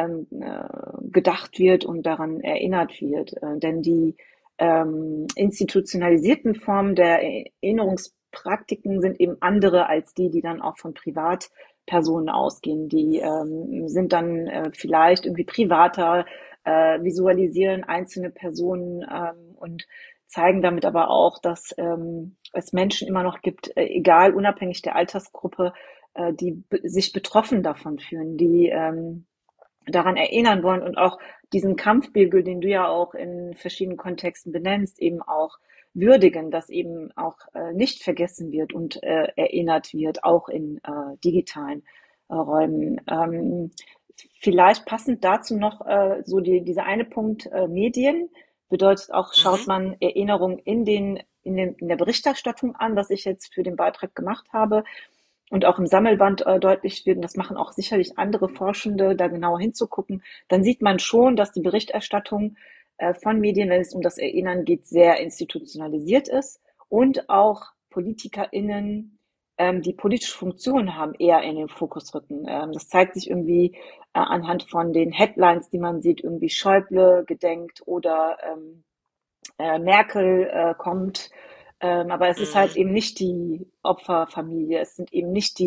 [SPEAKER 5] gedacht wird und daran erinnert wird. Denn die institutionalisierten Formen der Erinnerungspraktiken sind eben andere als die dann auch von Privatpersonen ausgehen. Die sind dann vielleicht irgendwie privater, visualisieren einzelne Personen und zeigen damit aber auch, dass es Menschen immer noch gibt, egal, unabhängig der Altersgruppe, die sich betroffen davon fühlen, die daran erinnern wollen und auch diesen Kampfbegel, den du ja auch in verschiedenen Kontexten benennst, eben auch würdigen, dass eben auch nicht vergessen wird und erinnert wird, auch in digitalen Räumen. Vielleicht passend dazu noch so dieser eine Punkt Medien. Bedeutet auch, schaut man Erinnerung in der Berichterstattung an, was ich jetzt für den Beitrag gemacht habe, und auch im Sammelband deutlich wird, und das machen auch sicherlich andere Forschende, da genauer hinzugucken, dann sieht man schon, dass die Berichterstattung von Medien, wenn es um das Erinnern geht, sehr institutionalisiert ist und auch PolitikerInnen die politische Funktion haben, eher in den Fokus rücken. Das zeigt sich irgendwie anhand von den Headlines, die man sieht, irgendwie Schäuble gedenkt oder Merkel kommt. Aber es ist halt
[SPEAKER 3] Mhm.
[SPEAKER 5] eben nicht die Opferfamilie, es sind eben nicht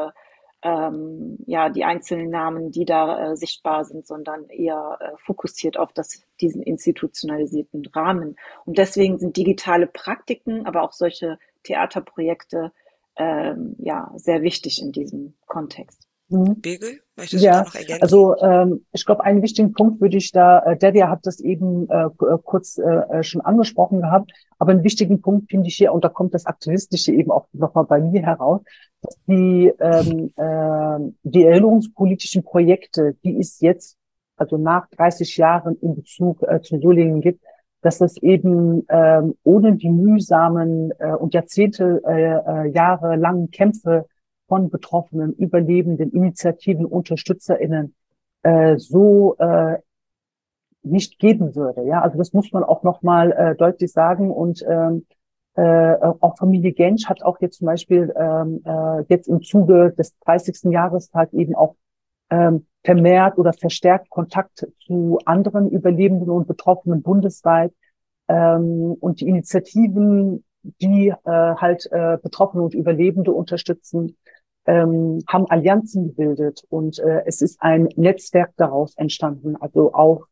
[SPEAKER 5] die einzelnen Namen, die da sichtbar sind, sondern eher fokussiert auf diesen institutionalisierten Rahmen. Und deswegen sind digitale Praktiken, aber auch solche Theaterprojekte sehr wichtig in diesem Kontext.
[SPEAKER 1] Mhm.
[SPEAKER 3] Birgit, möchtest du da
[SPEAKER 1] Ja,
[SPEAKER 3] noch ergänzen?
[SPEAKER 1] also ich glaube, einen wichtigen Punkt würde ich da, Delia hat das eben kurz schon angesprochen gehabt, aber einen wichtigen Punkt finde ich hier, und da kommt das Aktivistische eben auch nochmal bei mir heraus, dass die erinnerungspolitischen Projekte, die es jetzt, also nach 30 Jahren in Bezug zu Solingen gibt, dass das eben ohne die mühsamen und Jahre langen Kämpfe von Betroffenen, Überlebenden, Initiativen, UnterstützerInnen so nicht geben würde. Ja, also das muss man auch nochmal deutlich sagen. Und auch Familie Gensch hat auch jetzt zum Beispiel jetzt im Zuge des 30. Jahrestags eben auch vermehrt oder verstärkt Kontakt zu anderen Überlebenden und Betroffenen bundesweit. Und die Initiativen, die Betroffene und Überlebende unterstützen, haben Allianzen gebildet und es ist ein Netzwerk daraus entstanden, also auch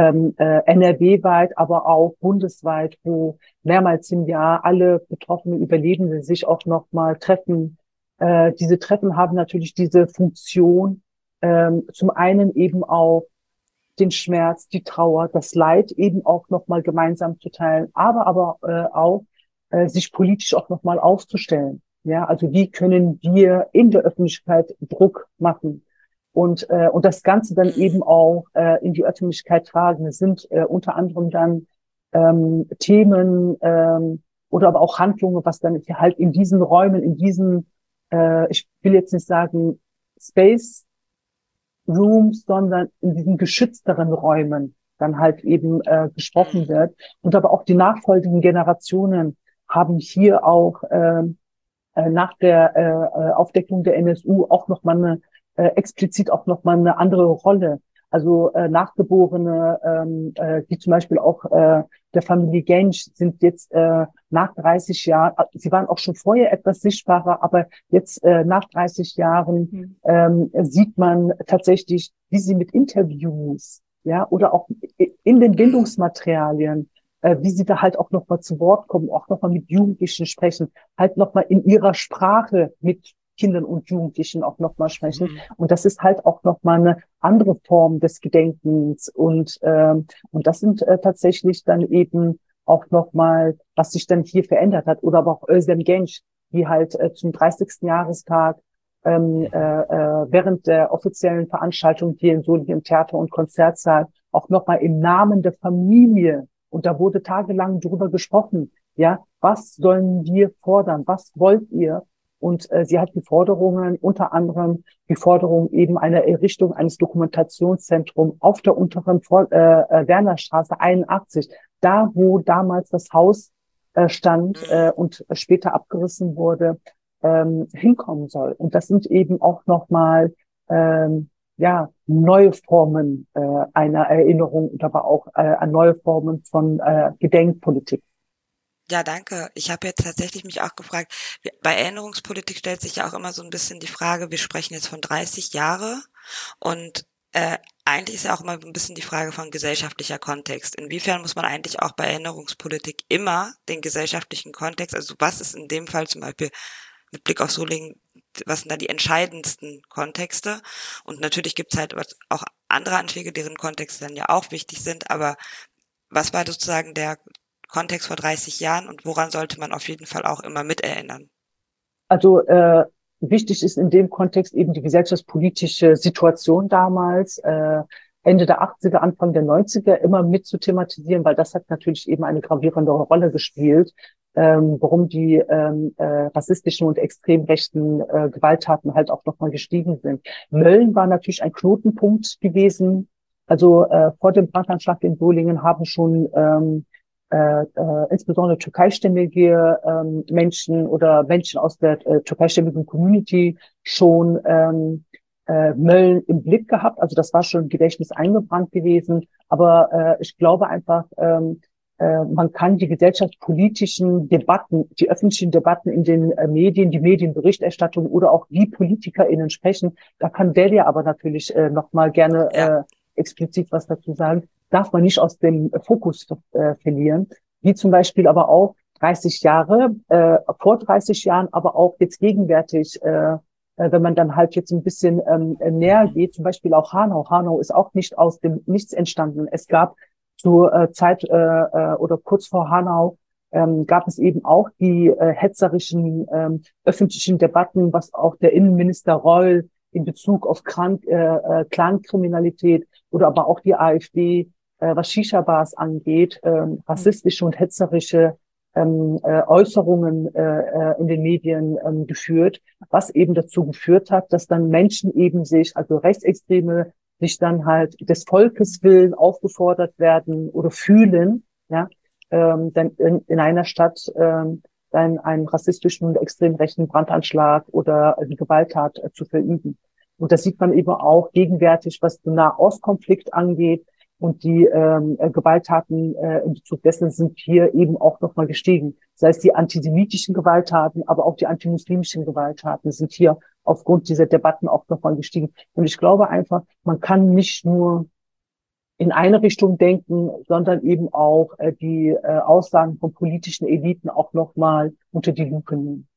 [SPEAKER 1] NRW-weit, aber auch bundesweit, wo mehrmals im Jahr alle betroffenen Überlebenden sich auch nochmal treffen. Diese Treffen haben natürlich diese Funktion, zum einen eben auch den Schmerz, die Trauer, das Leid eben auch nochmal gemeinsam zu teilen, aber auch sich politisch auch nochmal aufzustellen. Ja, also wie können wir in der Öffentlichkeit Druck machen und das Ganze dann eben
[SPEAKER 3] Mhm.
[SPEAKER 1] auch in die Öffentlichkeit tragen. Es sind unter anderem dann Themen oder aber auch Handlungen, was dann halt in diesen Räumen, in diesen, ich will jetzt nicht sagen Space Rooms, sondern in diesen geschützteren Räumen dann halt eben gesprochen
[SPEAKER 3] Mhm.
[SPEAKER 1] wird. Und aber auch die nachfolgenden Generationen haben hier auch nach der Aufdeckung der NSU auch nochmal explizit auch nochmal eine andere Rolle. Also Nachgeborene, die zum Beispiel auch der Familie Gensch sind jetzt nach 30 Jahren, sie waren auch schon vorher etwas sichtbarer, aber jetzt nach 30 Jahren
[SPEAKER 5] Mhm.
[SPEAKER 1] sieht man tatsächlich, wie sie mit Interviews, ja, oder auch in den
[SPEAKER 3] Mhm.
[SPEAKER 1] Bildungsmaterialien, wie sie da halt auch nochmal zu Wort kommen, auch nochmal mit Jugendlichen sprechen, halt nochmal in ihrer Sprache mit Kindern und Jugendlichen auch nochmal sprechen.
[SPEAKER 4] Mhm.
[SPEAKER 1] Und das ist halt auch nochmal eine andere Form des Gedenkens. Und das sind tatsächlich dann eben auch nochmal, was sich dann hier verändert hat. Oder aber auch Özlem Genç, die halt zum 30. Jahrestag
[SPEAKER 4] Mhm.
[SPEAKER 1] während der offiziellen Veranstaltung hier in Solingen im Theater- und Konzertsaal auch nochmal im Namen der Familie, und da wurde tagelang drüber gesprochen, ja, was sollen wir fordern, was wollt ihr? Und sie hat die Forderungen, unter anderem die Forderung eben einer Errichtung eines Dokumentationszentrums auf der unteren Wernerstraße 81, da wo damals das Haus stand
[SPEAKER 3] Mhm.
[SPEAKER 1] und später abgerissen wurde, hinkommen soll. Und das sind eben auch nochmal ja, neue Formen einer Erinnerung und aber auch neue Formen von Gedenkpolitik.
[SPEAKER 3] Ja, danke. Ich habe jetzt tatsächlich mich auch gefragt, bei Erinnerungspolitik stellt sich ja auch immer so ein bisschen die Frage, wir sprechen jetzt von 30 Jahre und eigentlich ist ja auch immer ein bisschen die Frage von gesellschaftlicher Kontext. Inwiefern muss man eigentlich auch bei Erinnerungspolitik immer den gesellschaftlichen Kontext, also was ist in dem Fall zum Beispiel mit Blick auf Solingen, was sind da die entscheidendsten Kontexte? Und natürlich gibt's halt auch andere Anschläge, deren Kontexte dann ja auch wichtig sind, aber was war sozusagen der Kontext vor 30 Jahren und woran sollte man auf jeden Fall auch immer miterinnern?
[SPEAKER 1] Also wichtig ist in dem Kontext eben die gesellschaftspolitische Situation damals, Ende der 80er, Anfang der 90er immer mit zu thematisieren, weil das hat natürlich eben eine gravierende Rolle gespielt, warum die rassistischen und extrem rechten Gewalttaten halt auch nochmal gestiegen sind. Mölln war natürlich ein Knotenpunkt gewesen. Also vor dem Brandanschlag in Solingen haben schon insbesondere türkeistämmige Menschen oder Menschen aus der türkeistämmigen Community schon Mölln im Blick gehabt. Also das war schon im Gedächtnis eingebrannt gewesen. Aber ich glaube einfach, man kann die gesellschaftspolitischen Debatten, die öffentlichen Debatten in den Medien, die Medienberichterstattung oder auch wie PolitikerInnen sprechen, da kann Delia aber natürlich noch mal gerne
[SPEAKER 3] Ja.
[SPEAKER 1] explizit was dazu sagen, darf man nicht aus dem Fokus verlieren. Wie zum Beispiel aber auch 30 Jahre, vor 30 Jahren, aber auch jetzt gegenwärtig, wenn man dann halt jetzt ein bisschen näher geht, zum Beispiel auch Hanau. Hanau ist auch nicht aus dem Nichts entstanden. Es gab zur Zeit oder kurz vor Hanau gab es eben auch die hetzerischen öffentlichen Debatten, was auch der Innenminister Reul in Bezug auf Clankriminalität oder aber auch die AfD, was Shisha-Bars angeht, rassistische und hetzerische Äußerungen in den Medien geführt, was eben dazu geführt hat, dass dann Menschen eben sich, also Rechtsextreme, sich dann halt des Volkes willen aufgefordert werden oder fühlen, ja, dann in einer Stadt dann einen rassistischen und extrem rechten Brandanschlag oder die Gewalttat zu verüben. Und das sieht man eben auch gegenwärtig, was den Nahostkonflikt angeht. Und die Gewalttaten in Bezug dessen sind hier eben auch nochmal gestiegen. Sei es die antisemitischen Gewalttaten, aber auch die antimuslimischen Gewalttaten sind hier aufgrund dieser Debatten auch nochmal gestiegen. Und ich glaube einfach, man kann nicht nur in eine Richtung denken, sondern eben auch die Aussagen von politischen Eliten auch nochmal unter die Lupe nehmen.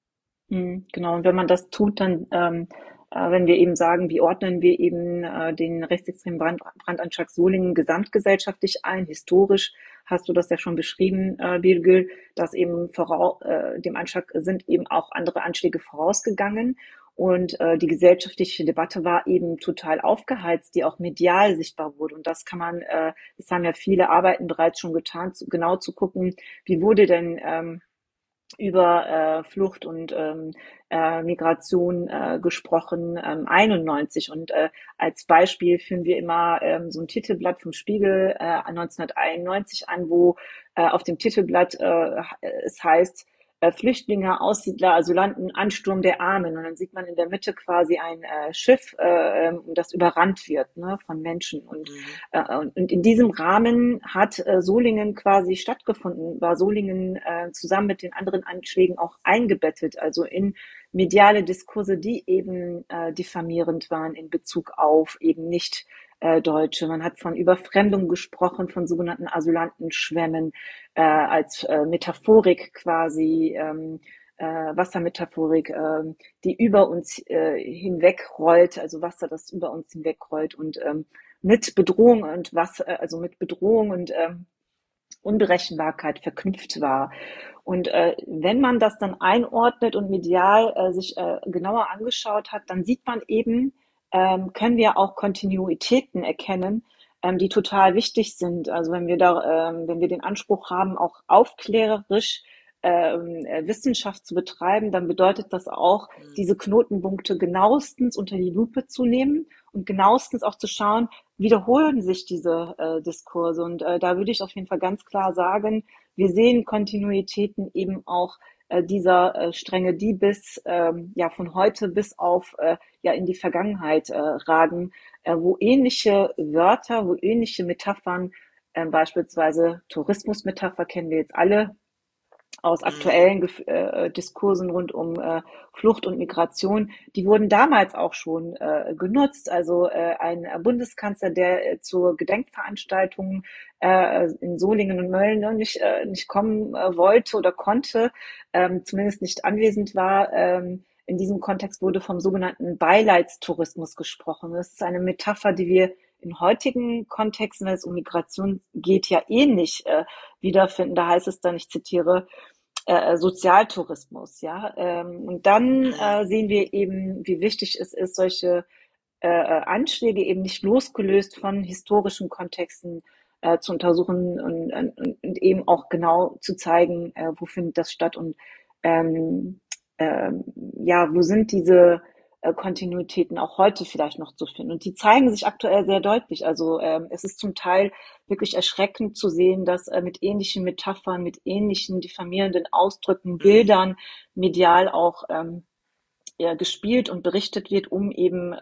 [SPEAKER 5] Genau, und wenn man das tut, dann, wenn wir eben sagen, wie ordnen wir eben den rechtsextremen Brandanschlag Solingen gesamtgesellschaftlich ein, historisch, hast du das ja schon beschrieben, Birgül, dass eben dem Anschlag sind eben auch andere Anschläge vorausgegangen. Und die gesellschaftliche Debatte war eben total aufgeheizt, die auch medial sichtbar wurde. Und das kann man, das haben ja viele Arbeiten bereits schon getan, genau zu gucken, wie wurde denn über Flucht und Migration gesprochen, 91. Und als Beispiel führen wir immer so ein Titelblatt vom Spiegel 1991 an, wo auf dem Titelblatt es heißt, Flüchtlinge, Aussiedler, Asylanten, Ansturm der Armen. Und dann sieht man in der Mitte quasi ein Schiff, das überrannt wird, ne, von Menschen. Und in diesem Rahmen hat Solingen quasi stattgefunden, war Solingen zusammen mit den anderen Anschlägen auch eingebettet, also in mediale Diskurse, die eben diffamierend waren in Bezug auf eben nicht Deutsche. Man hat von Überfremdung gesprochen, von sogenannten Asylantenschwämmen als Metaphorik quasi, Wassermetaphorik, die über uns hinwegrollt, also Wasser, das über uns hinwegrollt und mit Bedrohung und also mit Bedrohung und Unberechenbarkeit verknüpft war. Und wenn man das dann einordnet und medial sich genauer angeschaut hat, dann sieht man eben, können wir auch Kontinuitäten erkennen, die total wichtig sind. Also wenn wir den Anspruch haben, auch aufklärerisch Wissenschaft zu betreiben, dann bedeutet das auch, diese Knotenpunkte genauestens unter die Lupe zu nehmen und genauestens auch zu schauen, wiederholen sich diese Diskurse. Und da würde ich auf jeden Fall ganz klar sagen, wir sehen Kontinuitäten eben auch dieser Stränge, die bis ja von heute bis auf ja in die Vergangenheit ragen, wo ähnliche Wörter, wo ähnliche Metaphern, beispielsweise Tourismusmetapher kennen wir jetzt alle aus aktuellen Diskursen rund um Flucht und Migration, die wurden damals auch schon genutzt. Also ein Bundeskanzler, der zur Gedenkveranstaltung in Solingen und Mölln nicht kommen wollte oder konnte, zumindest nicht anwesend war. In diesem Kontext wurde vom sogenannten Beileidstourismus gesprochen. Das ist eine Metapher, die wir in heutigen Kontexten, wenn es um Migration geht, ja ähnlich wiederfinden. Da heißt es dann, ich zitiere, Sozialtourismus, ja. Und dann sehen wir eben, wie wichtig es ist, solche Anschläge eben nicht losgelöst von historischen Kontexten zu untersuchen und eben auch genau zu zeigen, wo findet das statt und ja, wo sind diese Kontinuitäten auch heute vielleicht noch zu finden. Und die zeigen sich aktuell sehr deutlich. Also es ist zum Teil wirklich erschreckend zu sehen, dass mit ähnlichen Metaphern, mit ähnlichen diffamierenden Ausdrücken, Bildern medial auch gespielt und berichtet wird, um eben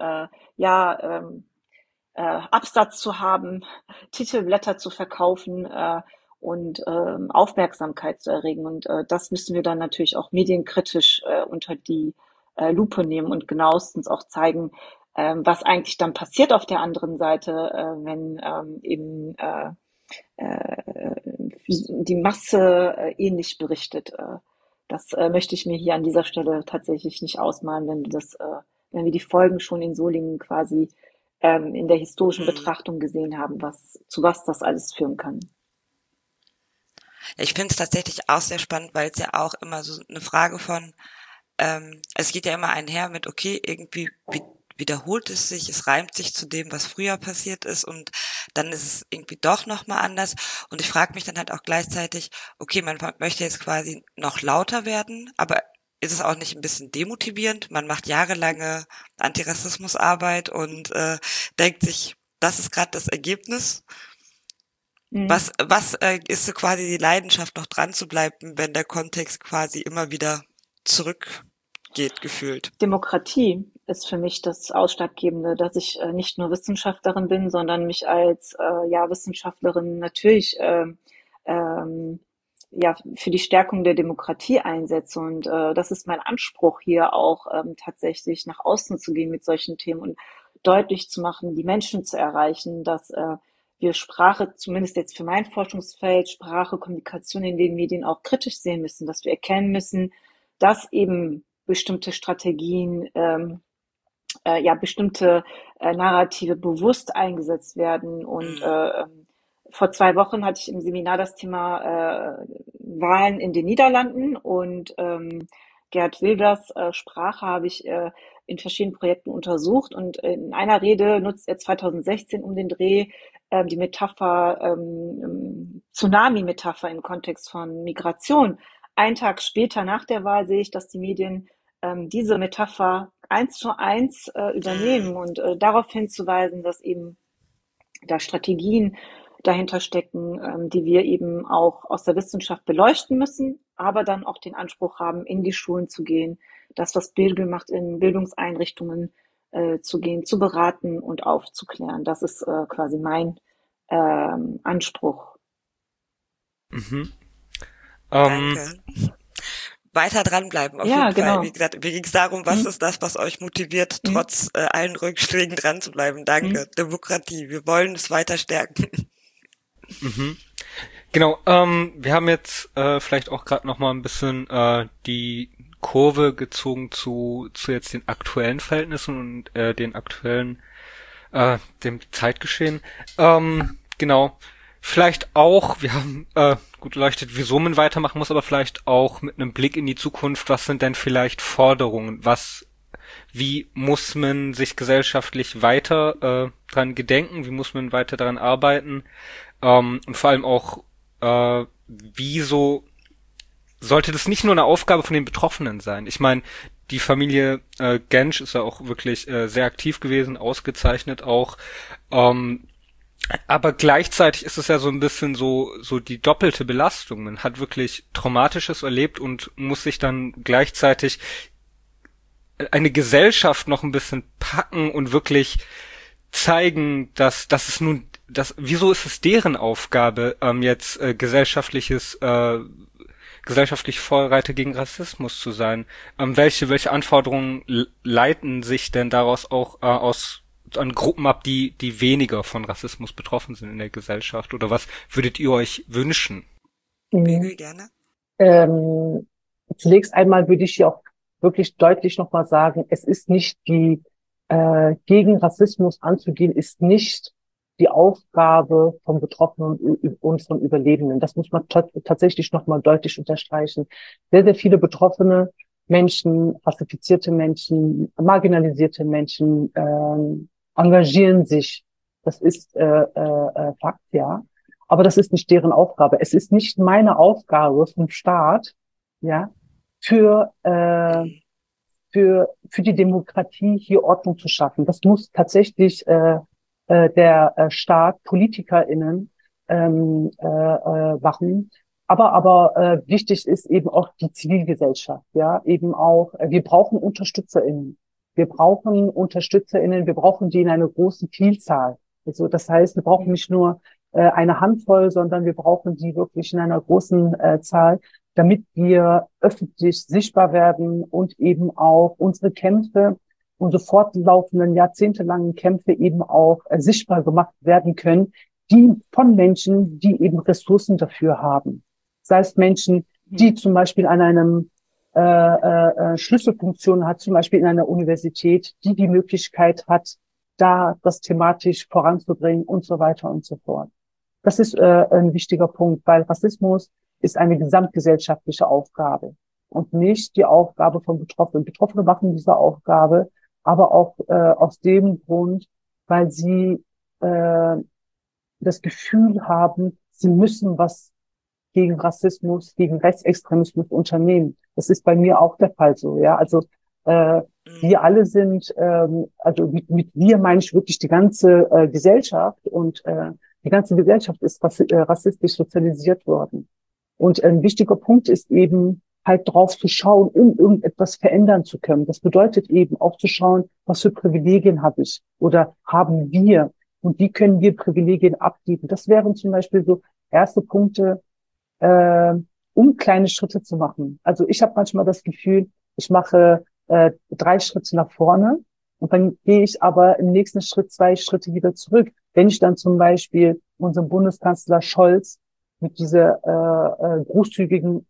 [SPEAKER 5] Absatz zu haben, Titelblätter zu verkaufen und Aufmerksamkeit zu erregen. Und das müssen wir dann natürlich auch medienkritisch unter die Lupe nehmen und genauestens auch zeigen, was eigentlich dann passiert auf der anderen Seite, wenn eben die Masse ähnlich berichtet. Das möchte ich mir hier an dieser Stelle tatsächlich nicht ausmalen, wenn wir die Folgen schon in Solingen quasi in der historischen Betrachtung gesehen haben, zu was das alles führen kann.
[SPEAKER 3] Ich finde es tatsächlich auch sehr spannend, weil es ja auch immer so eine Frage von, es geht ja immer einher mit, okay, irgendwie wiederholt es sich, es reimt sich zu dem, was früher passiert ist und dann ist es irgendwie doch nochmal anders. Und ich frage mich dann halt auch gleichzeitig, okay, man möchte jetzt quasi noch lauter werden, aber ist es auch nicht ein bisschen demotivierend? Man macht jahrelange Antirassismusarbeit und denkt sich, das ist gerade das Ergebnis. Was ist so quasi die Leidenschaft, noch dran zu bleiben, wenn der Kontext quasi immer wieder zurückgeht, gefühlt?
[SPEAKER 5] Demokratie ist für mich das Ausschlaggebende, dass ich nicht nur Wissenschaftlerin bin, sondern mich als Wissenschaftlerin natürlich für die Stärkung der Demokratie einsetze. Und das ist mein Anspruch hier auch tatsächlich nach außen zu gehen mit solchen Themen und deutlich zu machen, die Menschen zu erreichen, dass wir Sprache, zumindest jetzt für mein Forschungsfeld, Sprache, Kommunikation in den Medien auch kritisch sehen müssen, dass wir erkennen müssen, dass eben bestimmte Strategien, bestimmte Narrative bewusst eingesetzt werden. Und vor 2 Wochen hatte ich im Seminar das Thema Wahlen in den Niederlanden und Geert Wilders Sprache habe ich in verschiedenen Projekten untersucht und in einer Rede nutzt er 2016 um den Dreh die Metapher, Tsunami-Metapher im Kontext von Migration. Einen Tag später nach der Wahl sehe ich, dass die Medien diese Metapher 1:1 übernehmen und darauf hinzuweisen, dass eben da Strategien dahinter stecken, die wir eben auch aus der Wissenschaft beleuchten müssen, aber dann auch den Anspruch haben, in die Schulen zu gehen, das, was Bildung macht, in Bildungseinrichtungen zu gehen, zu beraten und aufzuklären. Das ist quasi mein Anspruch.
[SPEAKER 3] Danke. Weiter dranbleiben, auf jeden
[SPEAKER 5] genau.
[SPEAKER 3] Fall. Wie gesagt, mir ging es darum, was ist das, was euch motiviert, trotz allen Rückschlägen dran zu bleiben. Danke. Demokratie. Wir wollen es weiter stärken.
[SPEAKER 4] Genau, wir haben jetzt vielleicht auch gerade noch mal ein bisschen die Kurve gezogen zu jetzt den aktuellen Verhältnissen und den aktuellen dem Zeitgeschehen. Genau. Vielleicht auch, wir haben gut beleuchtet, wieso man weitermachen muss, aber vielleicht auch mit einem Blick in die Zukunft, was sind denn vielleicht Forderungen? Wie muss man sich gesellschaftlich weiter dran gedenken? Wie muss man weiter daran arbeiten? Und vor allem auch, wieso sollte das nicht nur eine Aufgabe von den Betroffenen sein? Ich meine, die Familie Gensch ist ja auch wirklich sehr aktiv gewesen, ausgezeichnet auch. Aber gleichzeitig ist es ja so ein bisschen so die doppelte Belastung. Man hat wirklich Traumatisches erlebt und muss sich dann gleichzeitig eine Gesellschaft noch ein bisschen packen und wirklich zeigen, dass es nun, wieso ist es deren Aufgabe, jetzt gesellschaftlich Vorreiter gegen Rassismus zu sein? Welche Anforderungen leiten sich denn daraus auch an Gruppen ab, die weniger von Rassismus betroffen sind in der Gesellschaft? Oder was würdet ihr euch wünschen?
[SPEAKER 3] Gerne.
[SPEAKER 1] Zunächst einmal würde ich hier auch wirklich deutlich nochmal sagen, es ist nicht gegen Rassismus anzugehen, ist nicht die Aufgabe von Betroffenen und von Überlebenden. Das muss man tatsächlich nochmal deutlich unterstreichen. Sehr, sehr viele betroffene Menschen, rassifizierte Menschen, marginalisierte Menschen engagieren sich. Das ist Fakt, ja. Aber das ist nicht deren Aufgabe. Es ist nicht meine Aufgabe vom Staat, ja, für für die Demokratie hier Ordnung zu schaffen. Das muss tatsächlich der Staat, PolitikerInnen machen. Aber wichtig ist eben auch die Zivilgesellschaft, ja, eben auch, wir brauchen UnterstützerInnen. Wir brauchen die in einer großen Vielzahl. Also das heißt, wir brauchen nicht nur eine Handvoll, sondern wir brauchen die wirklich in einer großen Zahl, damit wir öffentlich sichtbar werden und eben auch unsere Kämpfe, unsere fortlaufenden, jahrzehntelangen Kämpfe eben auch sichtbar gemacht werden können, die von Menschen, die eben Ressourcen dafür haben. Sei es Menschen, die zum Beispiel an einem Schlüsselfunktion hat, zum Beispiel in einer Universität, die die Möglichkeit hat, da das thematisch voranzubringen und so weiter und so fort. Das ist ein wichtiger Punkt, weil Rassismus ist eine gesamtgesellschaftliche Aufgabe und nicht die Aufgabe von Betroffenen. Betroffene machen diese Aufgabe, aber auch aus dem Grund, weil sie das Gefühl haben, sie müssen was gegen Rassismus, gegen Rechtsextremismus unternehmen. Das ist bei mir auch der Fall so, ja. Also wir alle sind, also mit wir meine ich wirklich die ganze Gesellschaft und die ganze Gesellschaft ist rassistisch sozialisiert worden. Und ein wichtiger Punkt ist eben halt drauf zu schauen, um irgendetwas verändern zu können. Das bedeutet eben auch zu schauen, was für Privilegien habe ich oder haben wir und wie können wir Privilegien abgeben. Das wären zum Beispiel so erste Punkte, um kleine Schritte zu machen. Also ich habe manchmal das Gefühl, ich mache 3 Schritte nach vorne und dann gehe ich aber im nächsten Schritt 2 Schritte wieder zurück. Wenn ich dann zum Beispiel unserem Bundeskanzler Scholz mit dieser großzügigen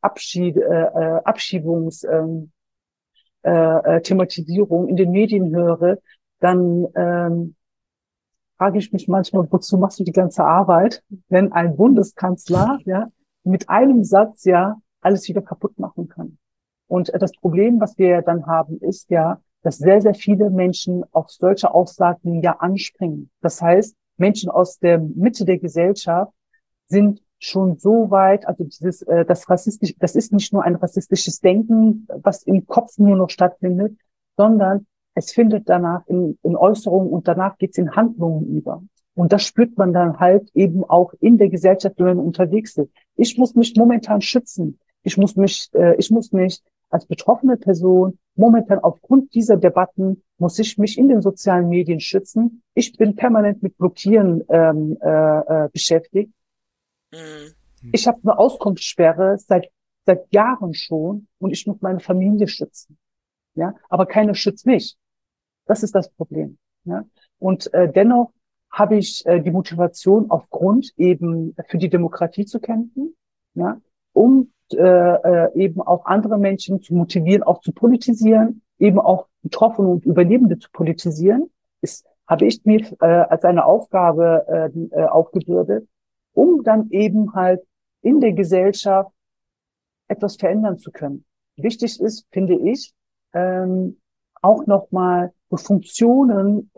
[SPEAKER 1] Thematisierung in den Medien höre, dann frage ich mich manchmal, wozu machst du die ganze Arbeit, wenn ein Bundeskanzler ja mit einem Satz ja alles wieder kaputt machen kann. Und das Problem, was wir ja dann haben, ist ja, dass sehr, sehr viele Menschen auf solche Aussagen ja anspringen. Das heißt, Menschen aus der Mitte der Gesellschaft sind schon so weit, also das ist nicht nur ein rassistisches Denken, was im Kopf nur noch stattfindet, sondern es findet danach in Äußerungen und danach geht's in Handlungen über. Und das spürt man dann halt eben auch in der Gesellschaft, wenn man unterwegs ist. Ich muss mich momentan schützen. Ich muss mich als betroffene Person momentan aufgrund dieser Debatten muss ich mich in den sozialen Medien schützen. Ich bin permanent mit Blockieren beschäftigt. Ich habe eine Auskunftssperre seit Jahren schon und ich muss meine Familie schützen. Ja, aber keiner schützt mich. Das ist das Problem. Ja, und dennoch habe ich die Motivation aufgrund eben für die Demokratie zu kämpfen, ja, um eben auch andere Menschen zu motivieren, auch zu politisieren, eben auch Betroffene und Überlebende zu politisieren. Das habe ich mir als eine Aufgabe aufgebürdet, um dann eben halt in der Gesellschaft etwas verändern zu können. Wichtig ist, finde ich, auch nochmal so Funktionen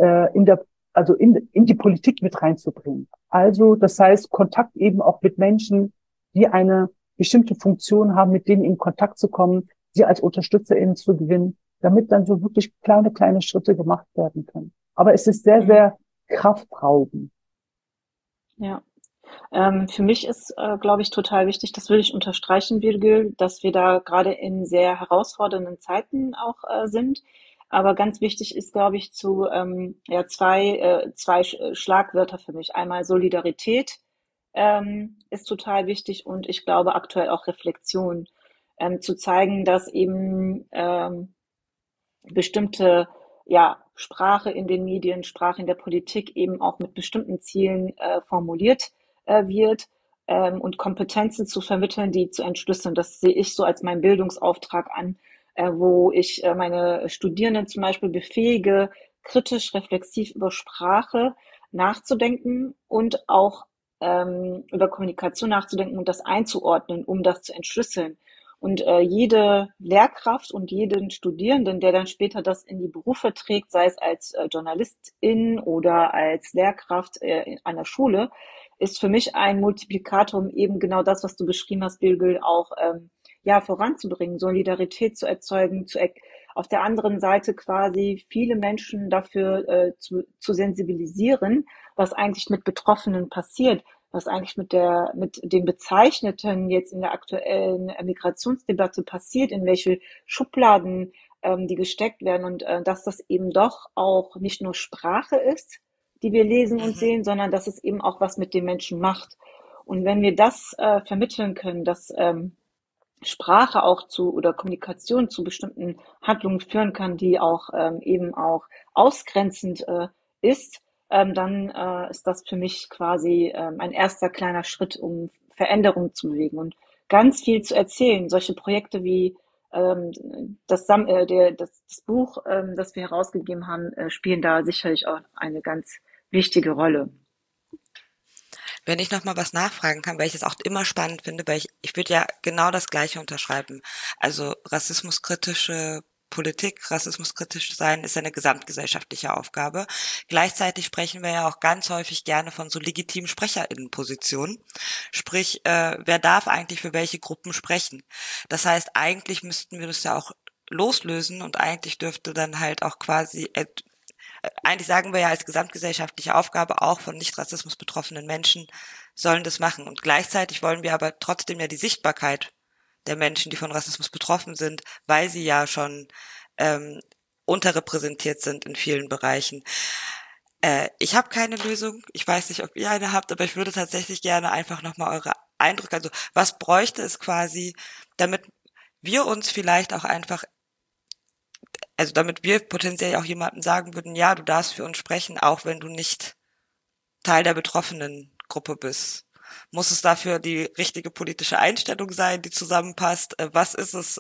[SPEAKER 1] in die Politik mit reinzubringen. Also das heißt, Kontakt eben auch mit Menschen, die eine bestimmte Funktion haben, mit denen in Kontakt zu kommen, sie als UnterstützerInnen zu gewinnen, damit dann so wirklich kleine Schritte gemacht werden können. Aber es ist sehr, sehr kraftraubend.
[SPEAKER 5] Ja. Für mich ist, glaube ich, total wichtig, das will ich unterstreichen, Birgül, dass wir da gerade in sehr herausfordernden Zeiten auch sind. Aber ganz wichtig ist, glaube ich, zwei Schlagwörter für mich. Einmal Solidarität ist total wichtig und ich glaube aktuell auch Reflexion. Zu zeigen, dass eben bestimmte Sprache in den Medien, Sprache in der Politik eben auch mit bestimmten Zielen formuliert wird und Kompetenzen zu vermitteln, die zu entschlüsseln. Das sehe ich so als meinen Bildungsauftrag an, wo ich meine Studierenden zum Beispiel befähige, kritisch, reflexiv über Sprache nachzudenken und auch über Kommunikation nachzudenken und das einzuordnen, um das zu entschlüsseln. Und jede Lehrkraft und jeden Studierenden, der dann später das in die Berufe trägt, sei es als Journalistin oder als Lehrkraft an der Schule, ist für mich ein Multiplikator, um eben genau das, was du beschrieben hast, Birgül, auch voranzubringen, Solidarität zu erzeugen, auf der anderen Seite quasi viele Menschen dafür zu sensibilisieren, was eigentlich mit Betroffenen passiert, was eigentlich mit den Bezeichneten jetzt in der aktuellen Migrationsdebatte passiert, in welche Schubladen die gesteckt werden und dass das eben doch auch nicht nur Sprache ist, die wir lesen und
[SPEAKER 3] Mhm.
[SPEAKER 5] sehen, sondern dass es eben auch was mit den Menschen macht. Und wenn wir das vermitteln können, dass Sprache auch oder Kommunikation zu bestimmten Handlungen führen kann, die auch eben auch ausgrenzend ist, dann ist das für mich quasi ein erster kleiner Schritt, um Veränderung zu bewegen und ganz viel zu erzählen. Solche Projekte wie das Buch, das wir herausgegeben haben, spielen da sicherlich auch eine ganz wichtige Rolle.
[SPEAKER 3] Wenn ich noch mal was nachfragen kann, weil ich es auch immer spannend finde, weil ich würde ja genau das Gleiche unterschreiben. Also rassismuskritische Politik, rassismuskritisch sein ist eine gesamtgesellschaftliche Aufgabe. Gleichzeitig sprechen wir ja auch ganz häufig gerne von so legitimen SprecherInnenpositionen. Sprich, wer darf eigentlich für welche Gruppen sprechen? Das heißt, eigentlich müssten wir das ja auch loslösen und eigentlich dürfte dann halt auch quasi eigentlich sagen wir ja als gesamtgesellschaftliche Aufgabe auch von nicht-Rassismus betroffenen Menschen sollen das machen. Und gleichzeitig wollen wir aber trotzdem ja die Sichtbarkeit der Menschen, die von Rassismus betroffen sind, weil sie ja schon unterrepräsentiert sind in vielen Bereichen. Ich habe keine Lösung. Ich weiß nicht, ob ihr eine habt, aber ich würde tatsächlich gerne einfach nochmal eure Eindrücke, also was bräuchte es quasi, damit wir uns vielleicht auch einfach, also damit wir potenziell auch jemandem sagen würden, ja, du darfst für uns sprechen, auch wenn du nicht Teil der betroffenen Gruppe bist. Muss es dafür die richtige politische Einstellung sein, die zusammenpasst? Was ist es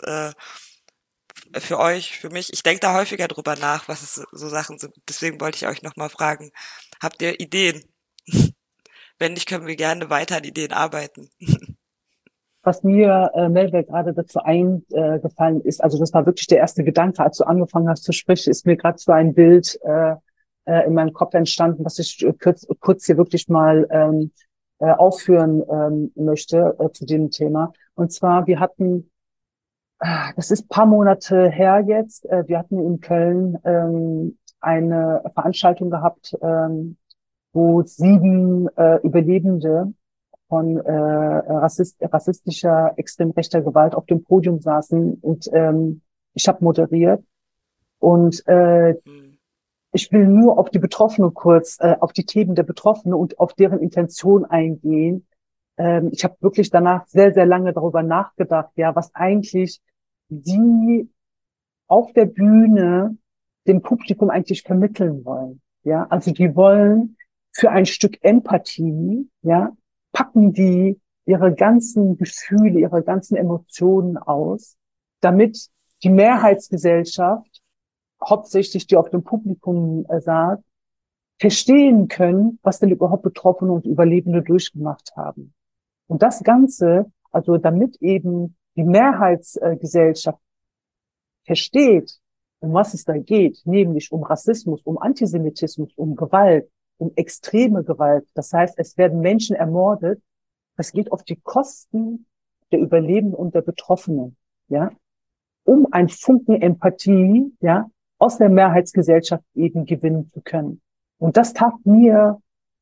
[SPEAKER 3] für euch, für mich? Ich denke da häufiger drüber nach, was es so Sachen sind. Deswegen wollte ich euch nochmal fragen, habt ihr Ideen? Wenn nicht, können wir gerne weiter an Ideen arbeiten.
[SPEAKER 1] Was mir, Melville, gerade dazu eingefallen ist, also das war wirklich der erste Gedanke, als du angefangen hast zu sprechen, ist mir gerade so ein Bild in meinem Kopf entstanden, was ich kurz hier wirklich mal aufführen möchte zu dem Thema. Und zwar, wir hatten, das ist ein paar Monate her jetzt, wir hatten in Köln eine Veranstaltung gehabt, wo 7 Überlebende von rassistischer, extrem rechter Gewalt auf dem Podium saßen und ich habe moderiert und
[SPEAKER 3] Hm.
[SPEAKER 1] ich will nur auf die Betroffenen kurz, auf die Themen der Betroffenen und auf deren Intention eingehen. Ich habe wirklich danach sehr, sehr lange darüber nachgedacht, ja, was eigentlich die auf der Bühne dem Publikum eigentlich vermitteln wollen. Ja, also die wollen für ein Stück Empathie, ja, packen die ihre ganzen Gefühle, ihre ganzen Emotionen aus, damit die Mehrheitsgesellschaft, hauptsächlich die auf dem Publikum saß, verstehen können, was denn überhaupt Betroffene und Überlebende durchgemacht haben. Und das Ganze, also damit eben die Mehrheitsgesellschaft versteht, um was es da geht, nämlich um Rassismus, um Antisemitismus, um Gewalt, um extreme Gewalt. Das heißt, es werden Menschen ermordet. Das geht auf die Kosten der Überlebenden und der Betroffenen, ja, um ein Funken Empathie, ja, aus der Mehrheitsgesellschaft eben gewinnen zu können. Und das tat mir,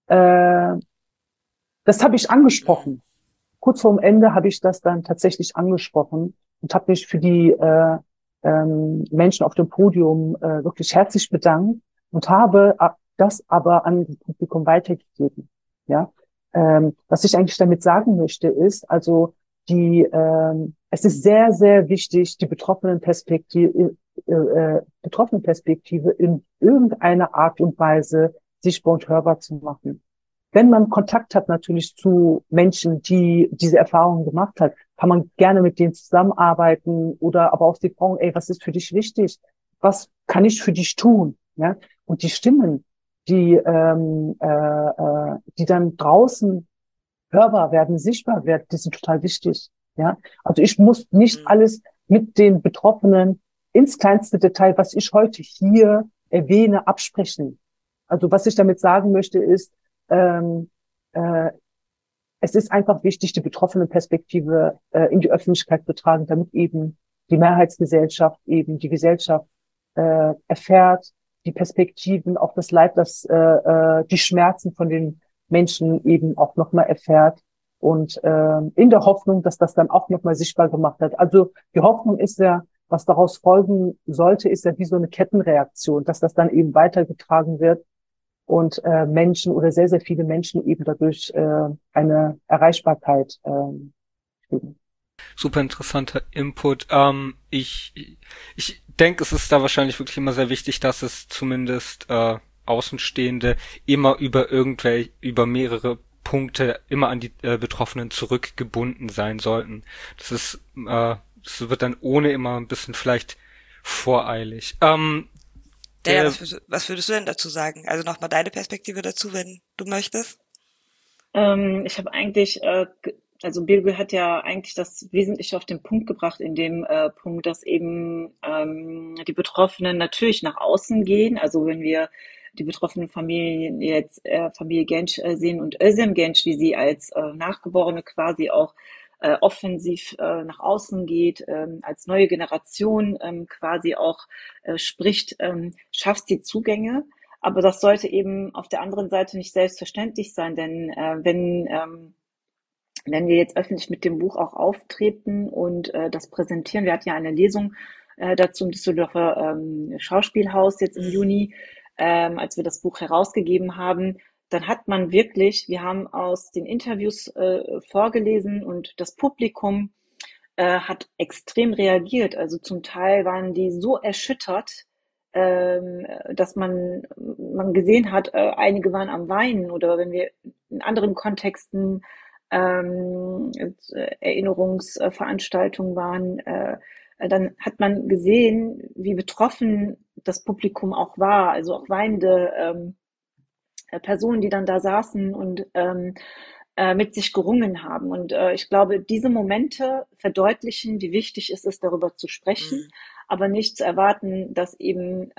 [SPEAKER 1] das habe ich angesprochen. Kurz vorm Ende habe ich das dann tatsächlich angesprochen und habe mich für die Menschen auf dem Podium wirklich herzlich bedankt und habe das aber an das Publikum weitergegeben. Ja, was ich eigentlich damit sagen möchte ist, also es ist sehr, sehr wichtig, die Betroffenenperspektive in irgendeiner Art und Weise sichtbar und hörbar zu machen. Wenn man Kontakt hat natürlich zu Menschen, die diese Erfahrungen gemacht hat, kann man gerne mit denen zusammenarbeiten oder aber auch die fragen, ey, was ist für dich wichtig? Was kann ich für dich tun? Ja? Und die Stimmen, die dann draußen hörbar werden, sichtbar werden, die sind total wichtig. Ja? Also ich muss nicht alles mit den Betroffenen ins kleinste Detail, was ich heute hier erwähne, absprechen. Also was ich damit sagen möchte ist, es ist einfach wichtig, die betroffene Perspektive in die Öffentlichkeit zu tragen, damit eben die Mehrheitsgesellschaft eben die Gesellschaft erfährt, die Perspektiven auf das Leid, die Schmerzen von den Menschen eben auch nochmal erfährt und in der Hoffnung, dass das dann auch nochmal sichtbar gemacht hat. Also die Hoffnung ist ja, was daraus folgen sollte, ist ja wie so eine Kettenreaktion, dass das dann eben weitergetragen wird und Menschen oder sehr, sehr viele Menschen eben dadurch eine Erreichbarkeit kriegen.
[SPEAKER 4] Super interessanter Input. Ich denke, es ist da wahrscheinlich wirklich immer sehr wichtig, dass es zumindest Außenstehende immer über mehrere Punkte immer an die Betroffenen zurückgebunden sein sollten. Das wird dann ohne immer ein bisschen vielleicht voreilig.
[SPEAKER 3] Was würdest du denn dazu sagen? Also nochmal deine Perspektive dazu, wenn du möchtest.
[SPEAKER 5] Ich habe eigentlich, also Birgül hat ja eigentlich das Wesentliche auf den Punkt gebracht in dem Punkt, dass eben die Betroffenen natürlich nach außen gehen. Also wenn wir die betroffenen Familien jetzt Familie Genç sehen und Özlem Genç, wie sie als Nachgeborene quasi auch offensiv nach außen geht, als neue Generation quasi auch spricht, schafft sie Zugänge. Aber das sollte eben auf der anderen Seite nicht selbstverständlich sein, denn wenn wir jetzt öffentlich mit dem Buch auch auftreten und das präsentieren, wir hatten ja eine Lesung dazu im Düsseldorfer Schauspielhaus jetzt im Juni, als wir das Buch herausgegeben haben, dann hat man wirklich, wir haben aus den Interviews vorgelesen und das Publikum hat extrem reagiert. Also zum Teil waren die so erschüttert, dass man gesehen hat, einige waren am Weinen oder wenn wir in anderen Kontexten Erinnerungsveranstaltungen waren, dann hat man gesehen, wie betroffen das Publikum auch war, also auch weinende Personen, die dann da saßen und mit sich gerungen haben. Und ich glaube, diese Momente verdeutlichen, wie wichtig es ist, darüber zu sprechen, aber nicht zu erwarten, dass eben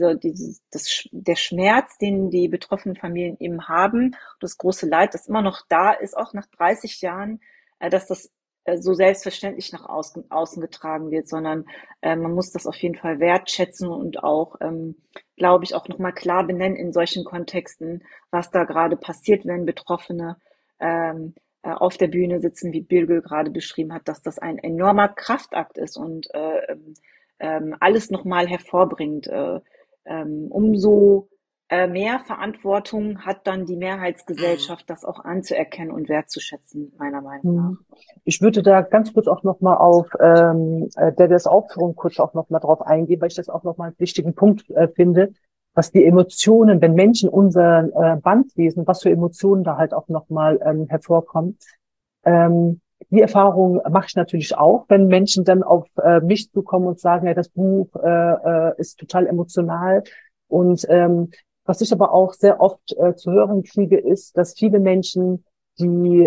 [SPEAKER 5] der Schmerz, den die betroffenen Familien eben haben, das große Leid, das immer noch da ist, auch nach 30 Jahren, dass das so selbstverständlich nach außen getragen wird, sondern man muss das auf jeden Fall wertschätzen und auch, glaube ich, auch nochmal klar benennen in solchen Kontexten, was da gerade passiert, wenn Betroffene auf der Bühne sitzen, wie Birgül gerade beschrieben hat, dass das ein enormer Kraftakt ist und alles nochmal hervorbringt. Umso mehr Verantwortung hat dann die Mehrheitsgesellschaft, das auch anzuerkennen und wertzuschätzen, meiner Meinung nach.
[SPEAKER 1] Ich würde da ganz kurz auch nochmal auf das Aufführung kurz auch nochmal drauf eingehen, weil ich das auch nochmal einen wichtigen Punkt finde, was die Emotionen, wenn Menschen unser Band lesen, was für Emotionen da halt auch nochmal hervorkommen. Die Erfahrung mache ich natürlich auch, wenn Menschen dann auf mich zukommen und sagen, ja, das Buch ist total emotional. Und was ich aber auch sehr oft zu hören kriege, ist, dass viele Menschen die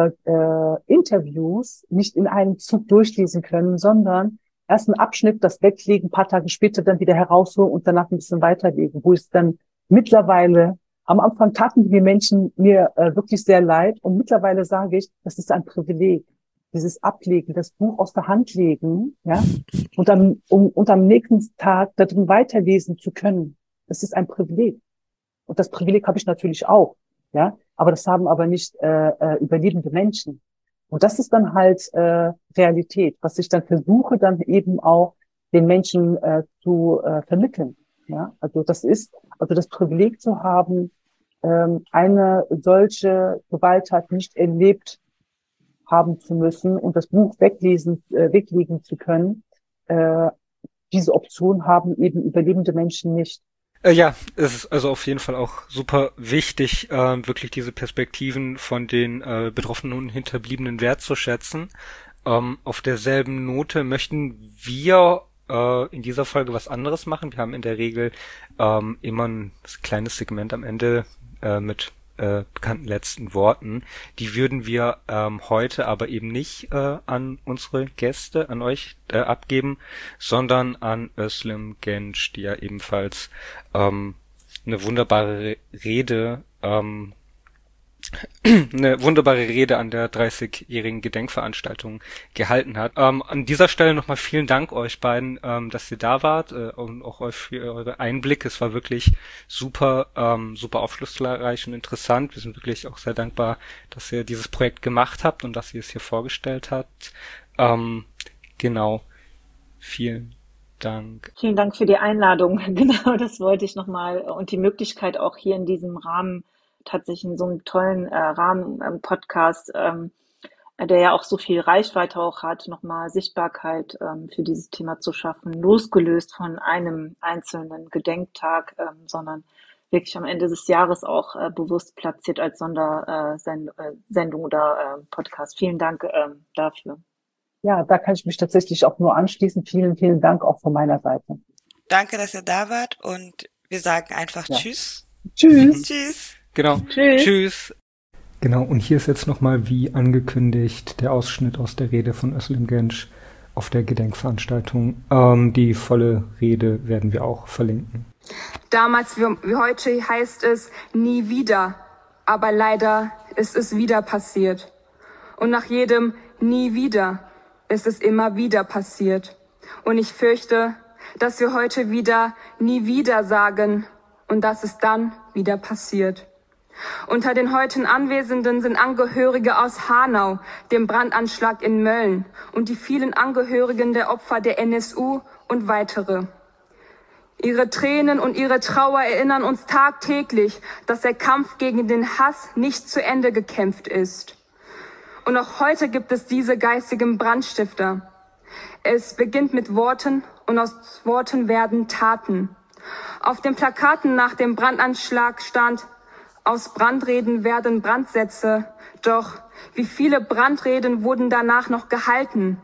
[SPEAKER 1] Interviews nicht in einem Zug durchlesen können, sondern erst einen Abschnitt, das weglegen, ein paar Tage später dann wieder herausholen und danach ein bisschen weiterlegen, wo es dann mittlerweile, am Anfang taten die Menschen mir wirklich sehr leid und mittlerweile sage ich, das ist ein Privileg, dieses Ablegen, das Buch aus der Hand legen, ja, und am nächsten Tag da drin weiterlesen zu können. Das ist ein Privileg. Und das Privileg habe ich natürlich auch, ja, aber das haben aber nicht überlebende Menschen. Und das ist dann halt Realität, was ich dann versuche, dann eben auch den Menschen zu vermitteln. Ja, also das Privileg zu haben, eine solche Gewalttat nicht erlebt haben zu müssen und das Buch weglegen zu können. Diese Option haben eben überlebende Menschen nicht.
[SPEAKER 4] Ja, es ist also auf jeden Fall auch super wichtig, wirklich diese Perspektiven von den Betroffenen und Hinterbliebenen wertzuschätzen. Auf derselben Note möchten wir in dieser Folge was anderes machen. Wir haben in der Regel immer ein kleines Segment am Ende mit bekannten letzten Worten. Die würden wir heute aber eben nicht an unsere Gäste, an euch abgeben, sondern an Özlem Genç, die ja ebenfalls eine wunderbare Rede eine wunderbare Rede an der 30-jährigen Gedenkveranstaltung gehalten hat. An dieser Stelle nochmal vielen Dank euch beiden, dass ihr da wart und auch euch für eure Einblicke. Es war wirklich super aufschlussreich und interessant. Wir sind wirklich auch sehr dankbar, dass ihr dieses Projekt gemacht habt und dass ihr es hier vorgestellt habt. Genau. Vielen Dank.
[SPEAKER 5] Vielen Dank für die Einladung. Genau, das wollte ich nochmal und die Möglichkeit auch hier in diesem Rahmen, tatsächlich in so einem tollen Rahmen, Podcast, der ja auch so viel Reichweite auch hat, nochmal Sichtbarkeit für dieses Thema zu schaffen, losgelöst von einem einzelnen Gedenktag, sondern wirklich am Ende des Jahres auch bewusst platziert als Sondersendung oder Podcast. Vielen Dank dafür.
[SPEAKER 1] Ja, da kann ich mich tatsächlich auch nur anschließen. Vielen, vielen Dank auch von meiner Seite.
[SPEAKER 3] Danke, dass ihr da wart und wir sagen einfach Tschüss.
[SPEAKER 1] Tschüss.
[SPEAKER 3] Tschüss.
[SPEAKER 4] Genau. Tschüss. Genau, und hier ist jetzt nochmal, wie angekündigt, der Ausschnitt aus der Rede von Özlem Genç auf der Gedenkveranstaltung. Die volle Rede werden wir auch verlinken.
[SPEAKER 6] Damals wie heute heißt es nie wieder, aber leider ist es wieder passiert. Und nach jedem nie wieder ist es immer wieder passiert. Und ich fürchte, dass wir heute wieder nie wieder sagen und dass es dann wieder passiert. Unter den heute Anwesenden sind Angehörige aus Hanau, dem Brandanschlag in Mölln und die vielen Angehörigen der Opfer der NSU und weitere. Ihre Tränen und ihre Trauer erinnern uns tagtäglich, dass der Kampf gegen den Hass nicht zu Ende gekämpft ist. Und auch heute gibt es diese geistigen Brandstifter. Es beginnt mit Worten und aus Worten werden Taten. Auf den Plakaten nach dem Brandanschlag stand: Aus Brandreden werden Brandsätze. Doch wie viele Brandreden wurden danach noch gehalten?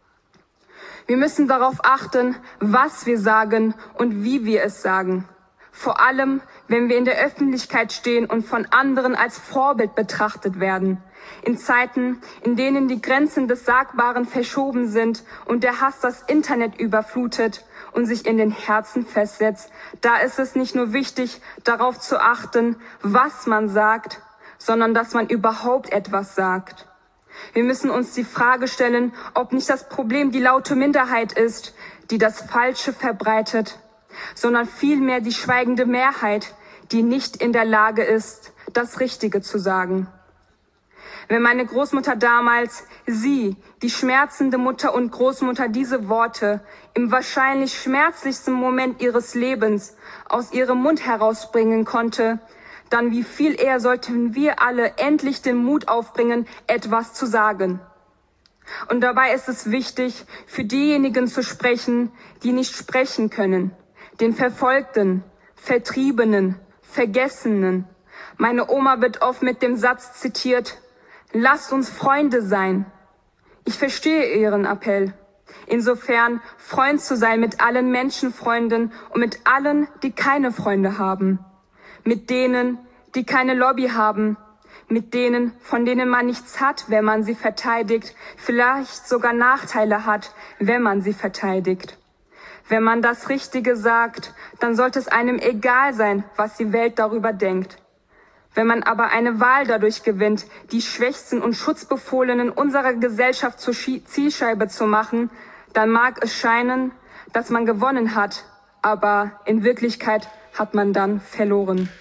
[SPEAKER 6] Wir müssen darauf achten, was wir sagen und wie wir es sagen. Vor allem, wenn wir in der Öffentlichkeit stehen und von anderen als Vorbild betrachtet werden. In Zeiten, in denen die Grenzen des Sagbaren verschoben sind und der Hass das Internet überflutet und sich in den Herzen festsetzt, da ist es nicht nur wichtig, darauf zu achten, was man sagt, sondern dass man überhaupt etwas sagt. Wir müssen uns die Frage stellen, ob nicht das Problem die laute Minderheit ist, die das Falsche verbreitet, sondern vielmehr die schweigende Mehrheit, die nicht in der Lage ist, das Richtige zu sagen. Wenn meine Großmutter damals, sie, die schmerzende Mutter und Großmutter, diese Worte im wahrscheinlich schmerzlichsten Moment ihres Lebens aus ihrem Mund herausbringen konnte, dann wie viel eher sollten wir alle endlich den Mut aufbringen, etwas zu sagen. Und dabei ist es wichtig, für diejenigen zu sprechen, die nicht sprechen können, den Verfolgten, Vertriebenen, Vergessenen. Meine Oma wird oft mit dem Satz zitiert: Lasst uns Freunde sein. Ich verstehe ihren Appell. Insofern Freund zu sein mit allen Menschenfreunden und mit allen, die keine Freunde haben. Mit denen, die keine Lobby haben. Mit denen, von denen man nichts hat, wenn man sie verteidigt. Vielleicht sogar Nachteile hat, wenn man sie verteidigt. Wenn man das Richtige sagt, dann sollte es einem egal sein, was die Welt darüber denkt. Wenn man aber eine Wahl dadurch gewinnt, die Schwächsten und Schutzbefohlenen unserer Gesellschaft zur Zielscheibe zu machen, dann mag es scheinen, dass man gewonnen hat, aber in Wirklichkeit hat man dann verloren.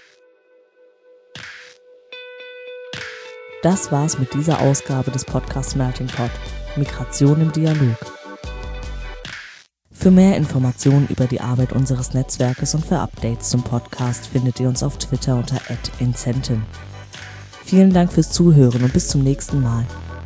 [SPEAKER 2] Das war's mit dieser Ausgabe des Podcasts Melting Pot. Migration im Dialog. Für mehr Informationen über die Arbeit unseres Netzwerkes und für Updates zum Podcast findet ihr uns auf Twitter unter @incentin. Vielen Dank fürs Zuhören und bis zum nächsten Mal.